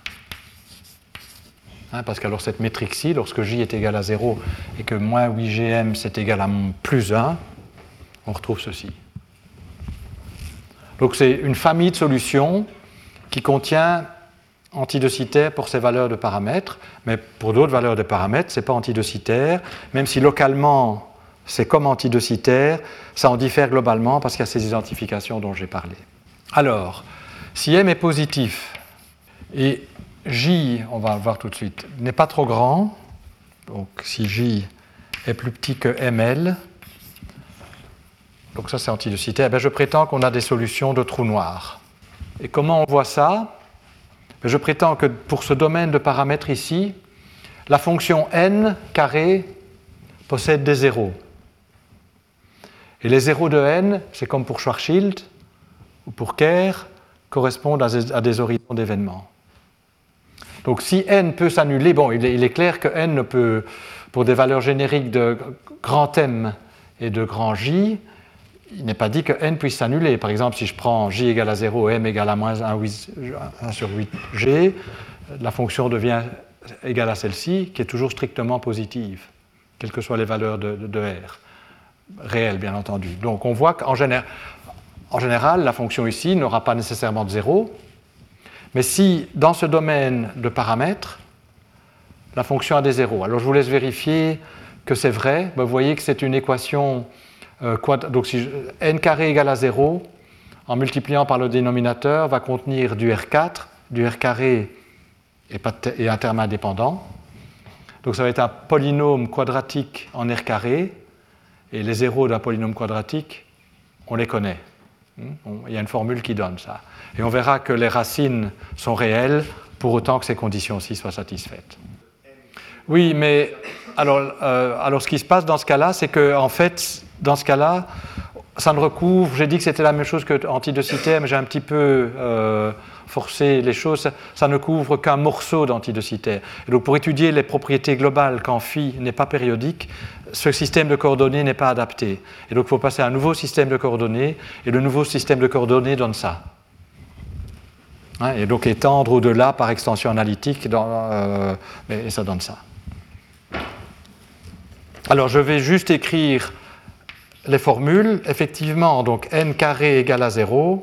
Parce qu'alors cette métrique-ci, lorsque j est égal à 0 et que moins 8gm c'est égal à plus 1, on retrouve ceci. Donc c'est une famille de solutions qui contient antidecitaire pour ces valeurs de paramètres, mais pour d'autres valeurs de paramètres, ce n'est pas antidecitaire, même si localement c'est comme antidocitaire, ça en diffère globalement parce qu'il y a ces identifications dont j'ai parlé. Alors, si M est positif et J, on va le voir tout de suite, n'est pas trop grand, donc si J est plus petit que ML, donc ça c'est antidocitaire, je prétends qu'on a des solutions de trous noirs. Et comment on voit ça? Je prétends que pour ce domaine de paramètres ici, la fonction n carré possède des zéros. Et les zéros de n, c'est comme pour Schwarzschild ou pour Kerr, correspondent à des horizons d'événements. Donc si n peut s'annuler, bon, il est clair que n ne peut, pour des valeurs génériques de grand M et de grand J, il n'est pas dit que n puisse s'annuler. Par exemple, si je prends J égale à 0, M égale à moins 1 sur 8G, la fonction devient égale à celle-ci, qui est toujours strictement positive, quelles que soient les valeurs de R, réelles bien entendu. Donc on voit qu'en général, la fonction ici n'aura pas nécessairement de 0, mais si dans ce domaine de paramètres, la fonction a des zéros. Alors je vous laisse vérifier que c'est vrai. Vous voyez que c'est une équation donc si n carré égale à 0, en multipliant par le dénominateur, va contenir du R4, du R carré et un terme indépendant. Donc ça va être un polynôme quadratique en R carré, et les zéros d'un polynôme quadratique, on les connaît. Il y a une formule qui donne ça. Et on verra que les racines sont réelles pour autant que ces conditions-ci soient satisfaites. Oui, mais alors ce qui se passe dans ce cas-là, c'est que en fait, dans ce cas-là, ça ne recouvre, j'ai dit que c'était la même chose que antidocitaire, mais j'ai un petit peu forcé les choses, ça ne couvre qu'un morceau d'antidocitaire. Et donc pour étudier les propriétés globales quand phi n'est pas périodique, ce système de coordonnées n'est pas adapté. Et donc il faut passer à un nouveau système de coordonnées, et le nouveau système de coordonnées donne ça. Et donc étendre au-delà par extension analytique, et ça donne ça. Alors je vais juste écrire les formules. Effectivement, donc n carré égale à 0.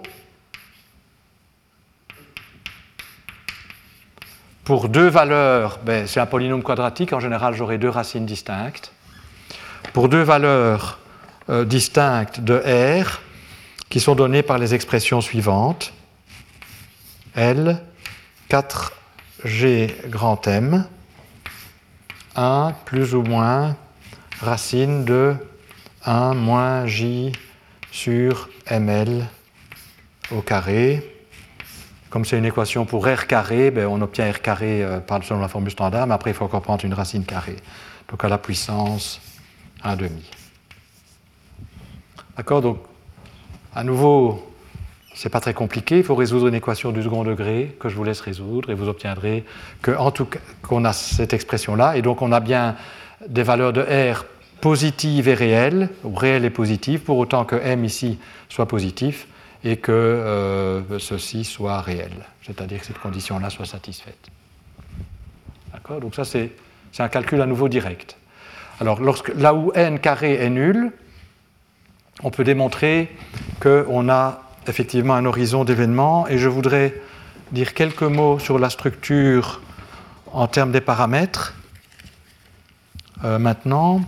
Pour deux valeurs, c'est un polynôme quadratique, en général j'aurai deux racines distinctes. Pour deux valeurs distinctes de R, qui sont données par les expressions suivantes. L, 4G grand M, 1 plus ou moins racine de 1 moins J sur ML au carré. Comme c'est une équation pour R carré, on obtient R carré selon la formule standard, mais après il faut encore prendre une racine carrée. Donc à la puissance 1,5. D'accord? Donc, à nouveau, c'est pas très compliqué, il faut résoudre une équation du second degré que je vous laisse résoudre et vous obtiendrez qu'on a cette expression-là, et donc on a bien des valeurs de R positives et réelles, ou réelles et positives, pour autant que M ici soit positif et que ceci soit réel, c'est-à-dire que cette condition-là soit satisfaite. D'accord? Donc ça c'est un calcul à nouveau direct. Alors là où n carré est nul, on peut démontrer qu'on a effectivement un horizon d'événements, et je voudrais dire quelques mots sur la structure en termes des paramètres. Maintenant,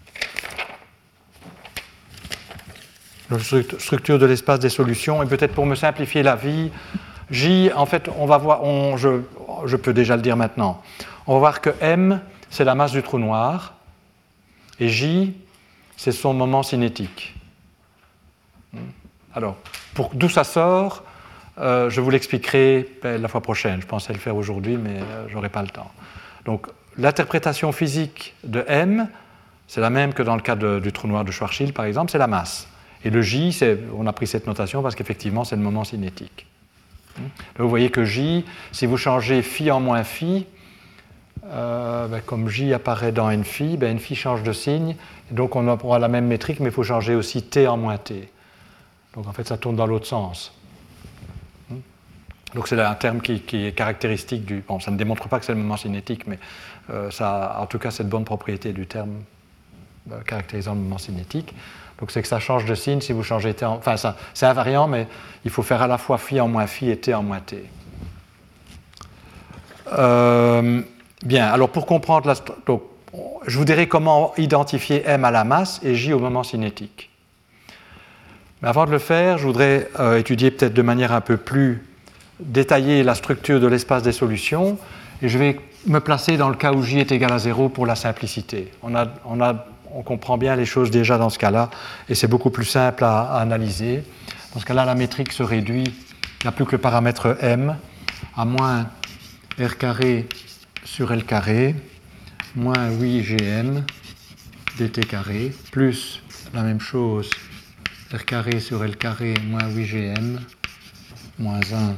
la structure de l'espace des solutions, et peut-être pour me simplifier la vie, J, en fait, on va voir, je peux déjà le dire maintenant, on va voir que M, c'est la masse du trou noir, et J, c'est son moment cinétique. Alors, d'où ça sort, je vous l'expliquerai la fois prochaine. Je pensais le faire aujourd'hui, mais je n'aurai pas le temps. Donc, l'interprétation physique de M, c'est la même que dans le cas du trou noir de Schwarzschild, par exemple, c'est la masse. Et le J, on a pris cette notation parce qu'effectivement, c'est le moment cinétique. Donc, vous voyez que J, si vous changez phi en moins phi, comme J apparaît dans n phi, n phi change de signe, et donc on aura la même métrique, mais il faut changer aussi t en moins t. Donc en fait, ça tourne dans l'autre sens. Donc c'est un terme qui est caractéristique du... Bon, ça ne démontre pas que c'est le moment cinétique, mais ça a en tout cas cette bonne propriété du terme caractérisant le moment cinétique. Donc c'est que ça change de signe si vous changez t en... Enfin, c'est invariant, mais il faut faire à la fois phi en moins phi et t en moins t. Bien, alors pour comprendre... Donc, je vous dirai comment identifier M à la masse et J au moment cinétique. Mais avant de le faire, je voudrais étudier peut-être de manière un peu plus détaillée la structure de l'espace des solutions, et je vais me placer dans le cas où J est égal à 0 pour la simplicité. On comprend bien les choses déjà dans ce cas-là, et c'est beaucoup plus simple à analyser. Dans ce cas-là, la métrique se réduit, il n'y a plus que le paramètre M, à moins R carré sur L carré, moins 8gm dt carré, plus la même chose, R carré sur L carré, moins 8gm, moins 1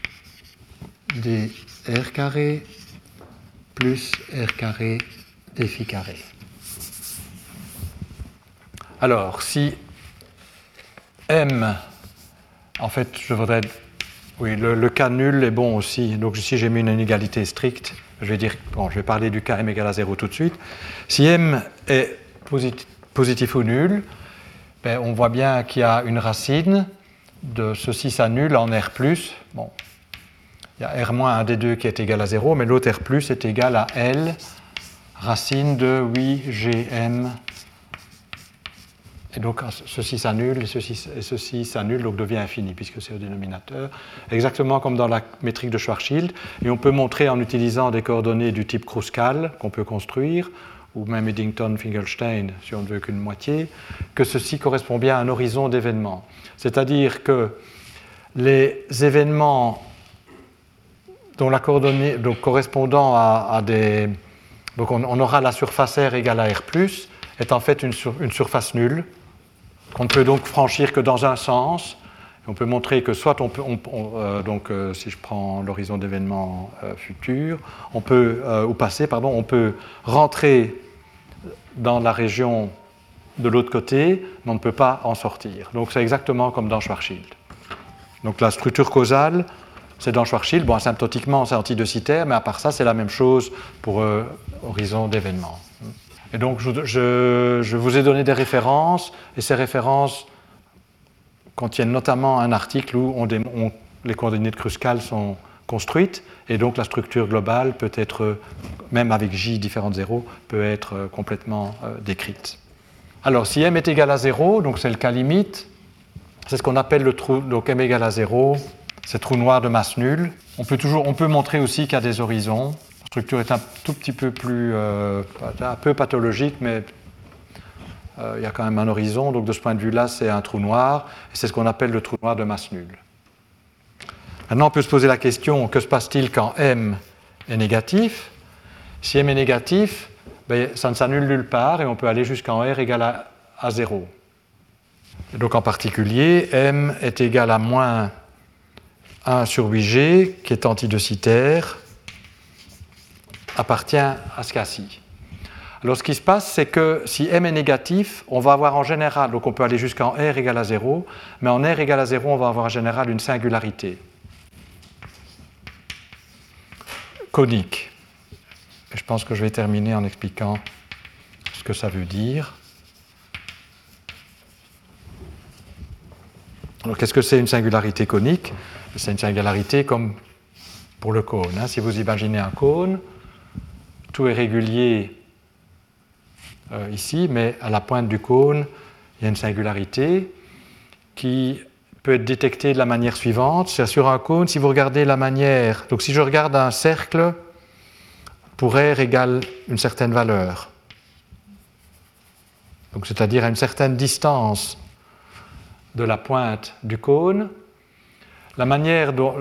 dr carré, plus R carré dφ carré. Alors, si M, en fait, je voudrais... Oui, le cas nul est bon aussi. Donc ici, j'ai mis une inégalité stricte. Je vais parler du cas M égale à 0 tout de suite. Si M est positif ou nul, ben, on voit bien qu'il y a une racine de ceci, ça nul en R+. Bon, il y a R-1 des deux qui est égal à 0, mais l'autre R+, est égal à L, racine de 8gm. Et donc, ceci s'annule, et ceci s'annule, donc devient infini, puisque c'est au dénominateur. Exactement comme dans la métrique de Schwarzschild. Et on peut montrer en utilisant des coordonnées du type Kruskal, qu'on peut construire, ou même Eddington-Finkelstein, si on ne veut qu'une moitié, que ceci correspond bien à un horizon d'événements. C'est-à-dire que les événements dont la coordonnée, donc correspondant à des... Donc on aura la surface R égale à R+, est en fait une surface nulle, qu'on ne peut donc franchir que dans un sens. On peut montrer que soit si je prends l'horizon d'événements futur, ou passé, on peut rentrer dans la région de l'autre côté, mais on ne peut pas en sortir. Donc c'est exactement comme dans Schwarzschild. Donc la structure causale, c'est dans Schwarzschild. Bon, asymptotiquement, c'est antidecitaire, mais à part ça, c'est la même chose pour horizon d'événements. Et donc, je vous ai donné des références, et ces références contiennent notamment un article où les coordonnées de Kruskal sont construites, et donc la structure globale peut être, même avec J différent de 0, peut être complètement décrite. Alors, si M est égal à 0, donc c'est le cas limite, c'est ce qu'on appelle le trou, donc M égale à 0, c'est trou noir de masse nulle. On peut montrer aussi qu'il y a des horizons. La structure est un tout petit peu plus, un peu pathologique, mais il y a quand même un horizon. Donc de ce point de vue-là, c'est un trou noir, et c'est ce qu'on appelle le trou noir de masse nulle. Maintenant, on peut se poser la question, que se passe-t-il quand M est négatif? Si M est négatif, ben, ça ne s'annule nulle part, et on peut aller jusqu'en R égale à 0. Et donc en particulier, M est égal à moins 1 sur 8G, qui est antidecitaire, appartient à ce cas-ci. Alors ce qui se passe, c'est que si M est négatif, on va avoir en général, donc on peut aller jusqu'en R égale à 0, mais en R égale à 0, on va avoir en général une singularité conique. Et je pense que je vais terminer en expliquant ce que ça veut dire. Alors qu'est-ce que c'est une singularité conique? C'est une singularité comme pour le cône. Si vous imaginez un cône, tout est régulier ici, mais à la pointe du cône, il y a une singularité qui peut être détectée de la manière suivante. C'est sur un cône, si vous regardez la manière... Donc si je regarde un cercle, pour R égale une certaine valeur, donc c'est-à-dire à une certaine distance de la pointe du cône, la manière dont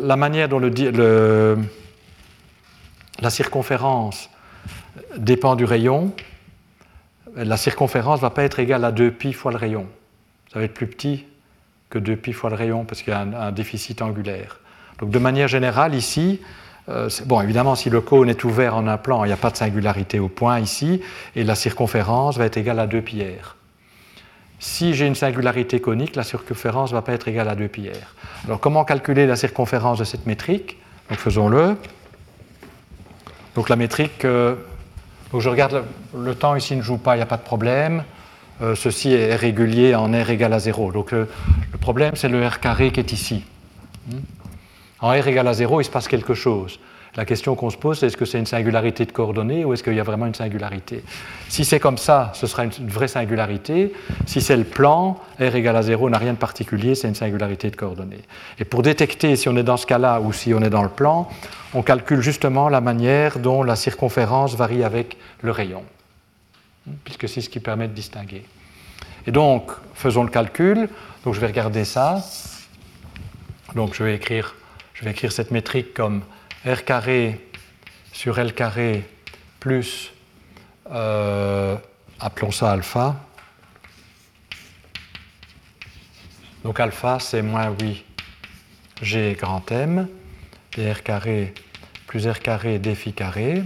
la circonférence dépend du rayon, la circonférence ne va pas être égale à 2π fois le rayon. Ça va être plus petit que 2π fois le rayon parce qu'il y a un déficit angulaire. Donc de manière générale, ici, bon, évidemment, si le cône est ouvert en un plan, il n'y a pas de singularité au point ici, et la circonférence va être égale à 2πr. Si j'ai une singularité conique, la circonférence ne va pas être égale à 2πr. Alors comment calculer la circonférence de cette métrique? Donc faisons-le. Donc la métrique, donc je regarde le temps ici ne joue pas, il n'y a pas de problème. Ceci est régulier en R égale à 0. Donc le problème, c'est le R carré qui est ici. En R égale à 0, il se passe quelque chose. La question qu'on se pose, c'est est-ce que c'est une singularité de coordonnées ou est-ce qu'il y a vraiment une singularité? Si c'est comme ça, ce sera une vraie singularité. Si c'est le plan, R égale à 0 n'a rien de particulier, c'est une singularité de coordonnées. Et pour détecter si on est dans ce cas-là ou si on est dans le plan, on calcule justement la manière dont la circonférence varie avec le rayon, puisque c'est ce qui permet de distinguer. Et donc, faisons le calcul. Donc, je vais regarder ça. Donc, je vais écrire cette métrique comme R carré sur L carré plus, appelons ça alpha. Donc, alpha, c'est moins 8G grand M, et R carré plus R carré d phi carré.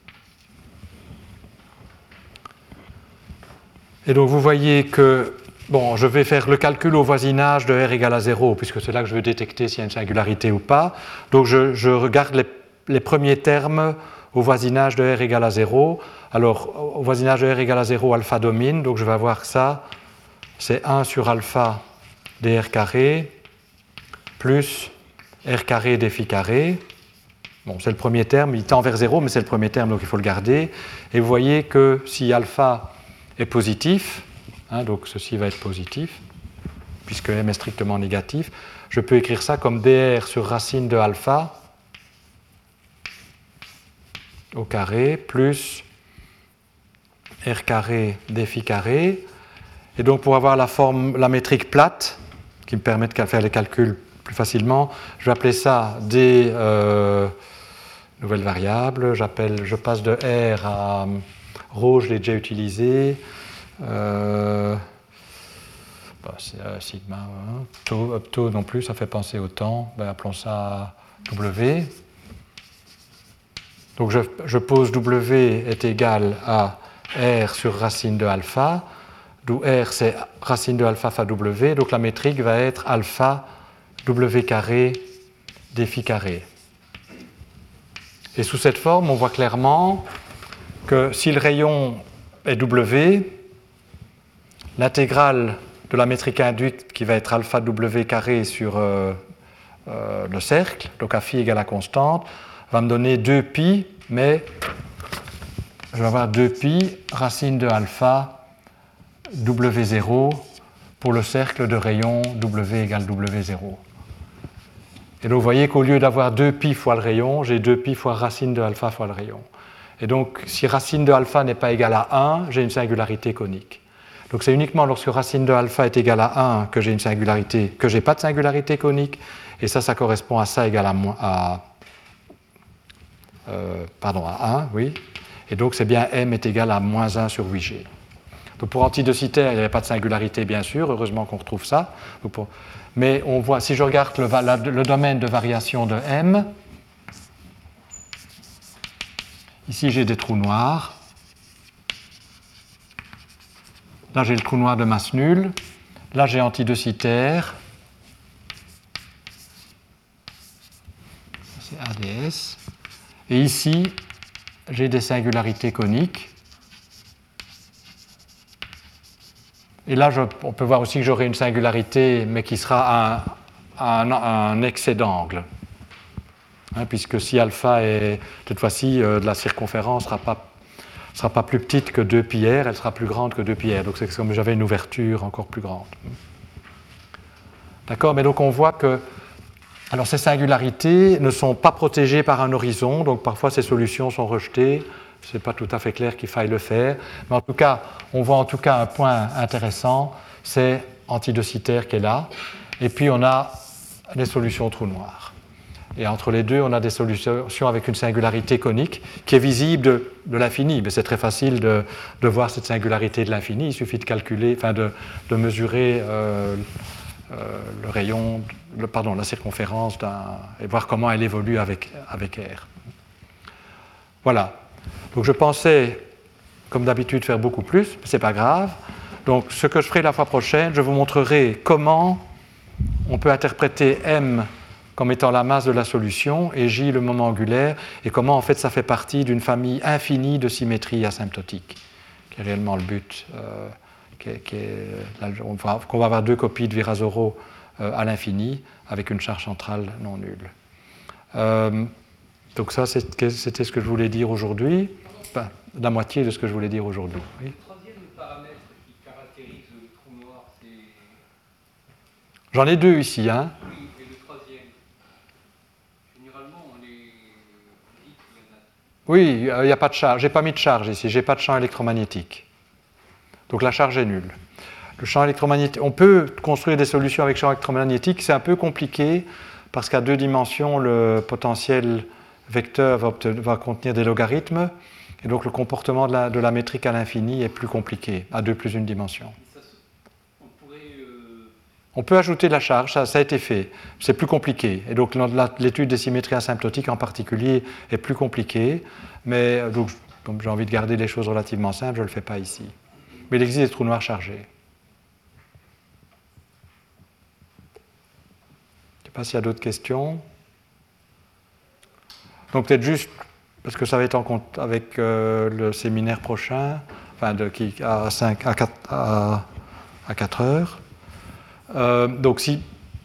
Et donc, vous voyez que bon, je vais faire le calcul au voisinage de R égale à 0, puisque c'est là que je veux détecter s'il y a une singularité ou pas. Donc je regarde les premiers termes au voisinage de R égale à 0. Alors, au voisinage de R égale à 0, alpha domine, donc je vais avoir ça, c'est 1 sur alpha dr carré, plus R carré d phi carré. Bon, c'est le premier terme, il tend vers 0, mais c'est le premier terme, donc il faut le garder. Et vous voyez que si alpha est positif, donc ceci va être positif, puisque M est strictement négatif. Je peux écrire ça comme dr sur racine de alpha au carré plus R carré d phi carré. Et donc pour avoir la métrique plate, qui me permet de faire les calculs plus facilement, je vais appeler ça d nouvelle variable. Je passe de R à ρ, je l'ai déjà utilisé. Sigma, tau non plus, ça fait penser au temps. Appelons ça W. Donc je pose W est égal à R sur racine de alpha, d'où R c'est racine de alpha fois W, donc la métrique va être alpha W carré d phi carré. Et sous cette forme, on voit clairement que si le rayon est W, l'intégrale de la métrique induite qui va être alpha W carré sur le cercle, donc à phi égale à constante, va me donner 2pi, mais je vais avoir 2pi racine de alpha W0 pour le cercle de rayon W égale W0. Et donc vous voyez qu'au lieu d'avoir 2pi fois le rayon, j'ai 2pi fois racine de alpha fois le rayon. Et donc si racine de alpha n'est pas égale à 1, j'ai une singularité conique. Donc c'est uniquement lorsque racine de alpha est égale à 1 que j'ai une singularité, que j'ai pas de singularité conique, et ça correspond à ça égale à 1, oui. Et donc c'est bien m est égal à moins 1 sur 8g. Donc pour antidocitaire, il n'y avait pas de singularité bien sûr, heureusement qu'on retrouve ça. Mais on voit, si je regarde le domaine de variation de m, ici j'ai des trous noirs. Là, j'ai le trou noir de masse nulle. Là, j'ai antidocitaire. C'est ADS. Et ici, j'ai des singularités coniques. Et là, on peut voir aussi que j'aurai une singularité, mais qui sera un excès d'angle. Puisque si alpha est, cette fois-ci, de la circonférence ne sera pas plus petite que 2πr, elle sera plus grande que 2πr. Donc c'est comme j'avais une ouverture encore plus grande. D'accord, mais donc on voit que alors ces singularités ne sont pas protégées par un horizon, donc parfois ces solutions sont rejetées. Ce n'est pas tout à fait clair qu'il faille le faire. Mais en tout cas, on voit en tout cas un point intéressant, c'est antidocitaire qui est là. Et puis on a les solutions trou noir. Et entre les deux, on a des solutions avec une singularité conique qui est visible de l'infini. Mais c'est très facile de voir cette singularité de l'infini. Il suffit de calculer, de mesurer le rayon, la circonférence et voir comment elle évolue avec R. Voilà. Donc je pensais, comme d'habitude, faire beaucoup plus, mais ce n'est pas grave. Donc ce que je ferai la fois prochaine, je vous montrerai comment on peut interpréter M comme étant la masse de la solution et J le moment angulaire, et comment en fait ça fait partie d'une famille infinie de symétries asymptotiques, qui est réellement le but, qu'on va avoir deux copies de Virasoro à l'infini avec une charge centrale non nulle. Donc ça, c'était ce que je voulais dire aujourd'hui. Enfin, la moitié de ce que je voulais dire aujourd'hui. Oui. Le troisième paramètre qui caractérise le trou noir, c'est... J'en ai deux ici. Hein. Oui, et le troisième. Généralement, on les dit qu'il y en a... Oui, il n'y a pas de charge. Je n'ai pas mis de charge ici. Je n'ai pas de champ électromagnétique. Donc la charge est nulle. Le champ électromagnétique, on peut construire des solutions avec champ électromagnétique. C'est un peu compliqué parce qu'à 2 dimensions, le potentiel vecteur va contenir des logarithmes. Et donc le comportement de la métrique à l'infini est plus compliqué, à 2 plus 1 dimension. On peut ajouter de la charge, ça a été fait. C'est plus compliqué. Et donc l'étude des symétries asymptotiques en particulier est plus compliquée. Mais donc, comme j'ai envie de garder les choses relativement simples, je ne le fais pas ici. Mais il existe des trous noirs chargés. Je ne sais pas s'il y a d'autres questions. Donc peut-être juste, parce que ça va être en compte avec le séminaire prochain, enfin à 4 heures. Donc si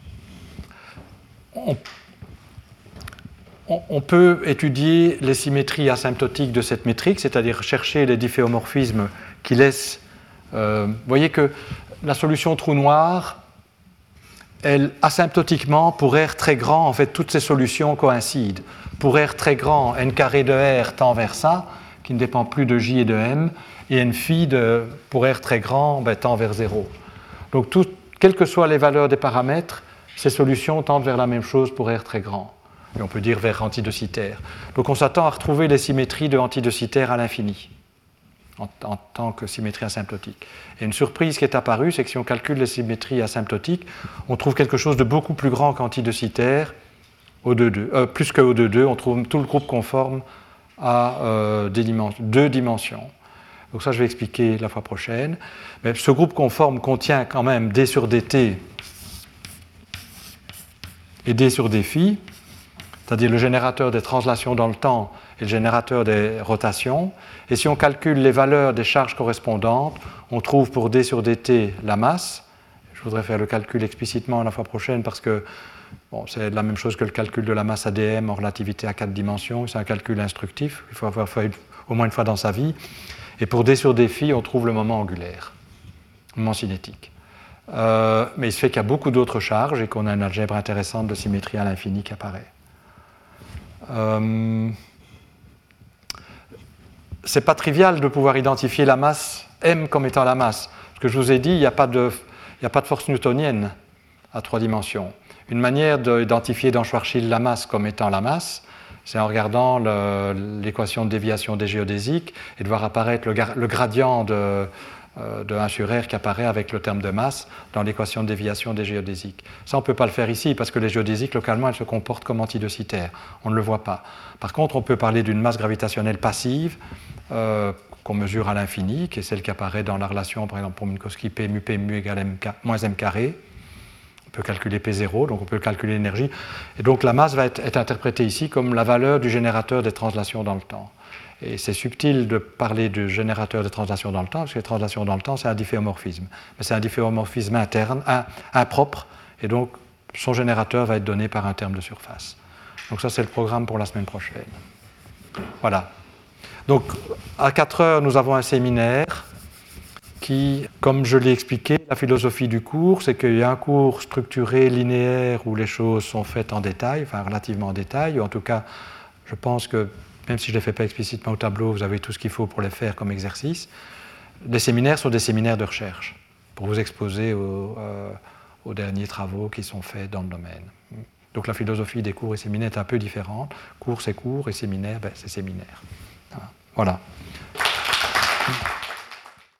on peut étudier les symétries asymptotiques de cette métrique, c'est-à-dire chercher les difféomorphismes qui laissent... vous voyez que la solution trou noir, elle, asymptotiquement, pour R très grand, en fait, toutes ces solutions coïncident. Pour R très grand, n carré de R tend vers ça, qui ne dépend plus de J et de M, et n phi pour R très grand tend vers 0. Donc, quelles que soient les valeurs des paramètres, ces solutions tendent vers la même chose pour R très grand. Et on peut dire vers antidocitaire. Donc, on s'attend à retrouver les symétries de antidocitaire à l'infini, en tant que symétrie asymptotique. Et une surprise qui est apparue, c'est que si on calcule les symétries asymptotiques, on trouve quelque chose de beaucoup plus grand qu'antidocitaire, plus que O2,2, on trouve tout le groupe conforme à 2 dimensions. Donc ça, je vais expliquer la fois prochaine. Mais ce groupe conforme contient quand même D sur dt et D sur dφ, c'est-à-dire le générateur des translations dans le temps et le générateur des rotations. Et si on calcule les valeurs des charges correspondantes, on trouve pour D sur dt la masse. Je voudrais faire le calcul explicitement la fois prochaine parce que c'est la même chose que le calcul de la masse ADM en relativité à 4 dimensions. C'est un calcul instructif, il faut avoir fait au moins une fois dans sa vie. Et pour D sur dφ, on trouve le moment angulaire, le moment cinétique. Mais il se fait qu'il y a beaucoup d'autres charges et qu'on a une algèbre intéressante de symétrie à l'infini qui apparaît. C'est pas trivial de pouvoir identifier la masse M comme étant la masse. Ce que je vous ai dit, il n'y a pas de force newtonienne à 3 dimensions. Une manière d'identifier dans Schwarzschild la masse comme étant la masse, c'est en regardant l'équation de déviation des géodésiques et de voir apparaître le gradient de 1 sur R qui apparaît avec le terme de masse dans l'équation de déviation des géodésiques. Ça, on ne peut pas le faire ici parce que les géodésiques, localement, elles se comportent comme antidocitaires. On ne le voit pas. Par contre, on peut parler d'une masse gravitationnelle passive qu'on mesure à l'infini, qui est celle qui apparaît dans la relation, par exemple, pour Minkowski, P mu égale moins m carré. On peut calculer P0, donc on peut calculer l'énergie. Et donc la masse va être interprétée ici comme la valeur du générateur des translations dans le temps. Et c'est subtil de parler du générateur de translations dans le temps, parce que les translations dans le temps, c'est un difféomorphisme. Mais c'est un difféomorphisme interne, impropre, et donc son générateur va être donné par un terme de surface. Donc ça, c'est le programme pour la semaine prochaine. Voilà. Donc, à 4 heures, nous avons un séminaire qui, comme je l'ai expliqué, la philosophie du cours, c'est qu'il y a un cours structuré, linéaire, où les choses sont faites en détail, enfin relativement en détail, ou en tout cas, je pense que même si je ne les fais pas explicitement au tableau, vous avez tout ce qu'il faut pour les faire comme exercice. Les séminaires sont des séminaires de recherche, pour vous exposer aux derniers travaux qui sont faits dans le domaine. Donc la philosophie des cours et séminaires est un peu différente. Cours, c'est cours, et séminaire, c'est séminaire. Voilà.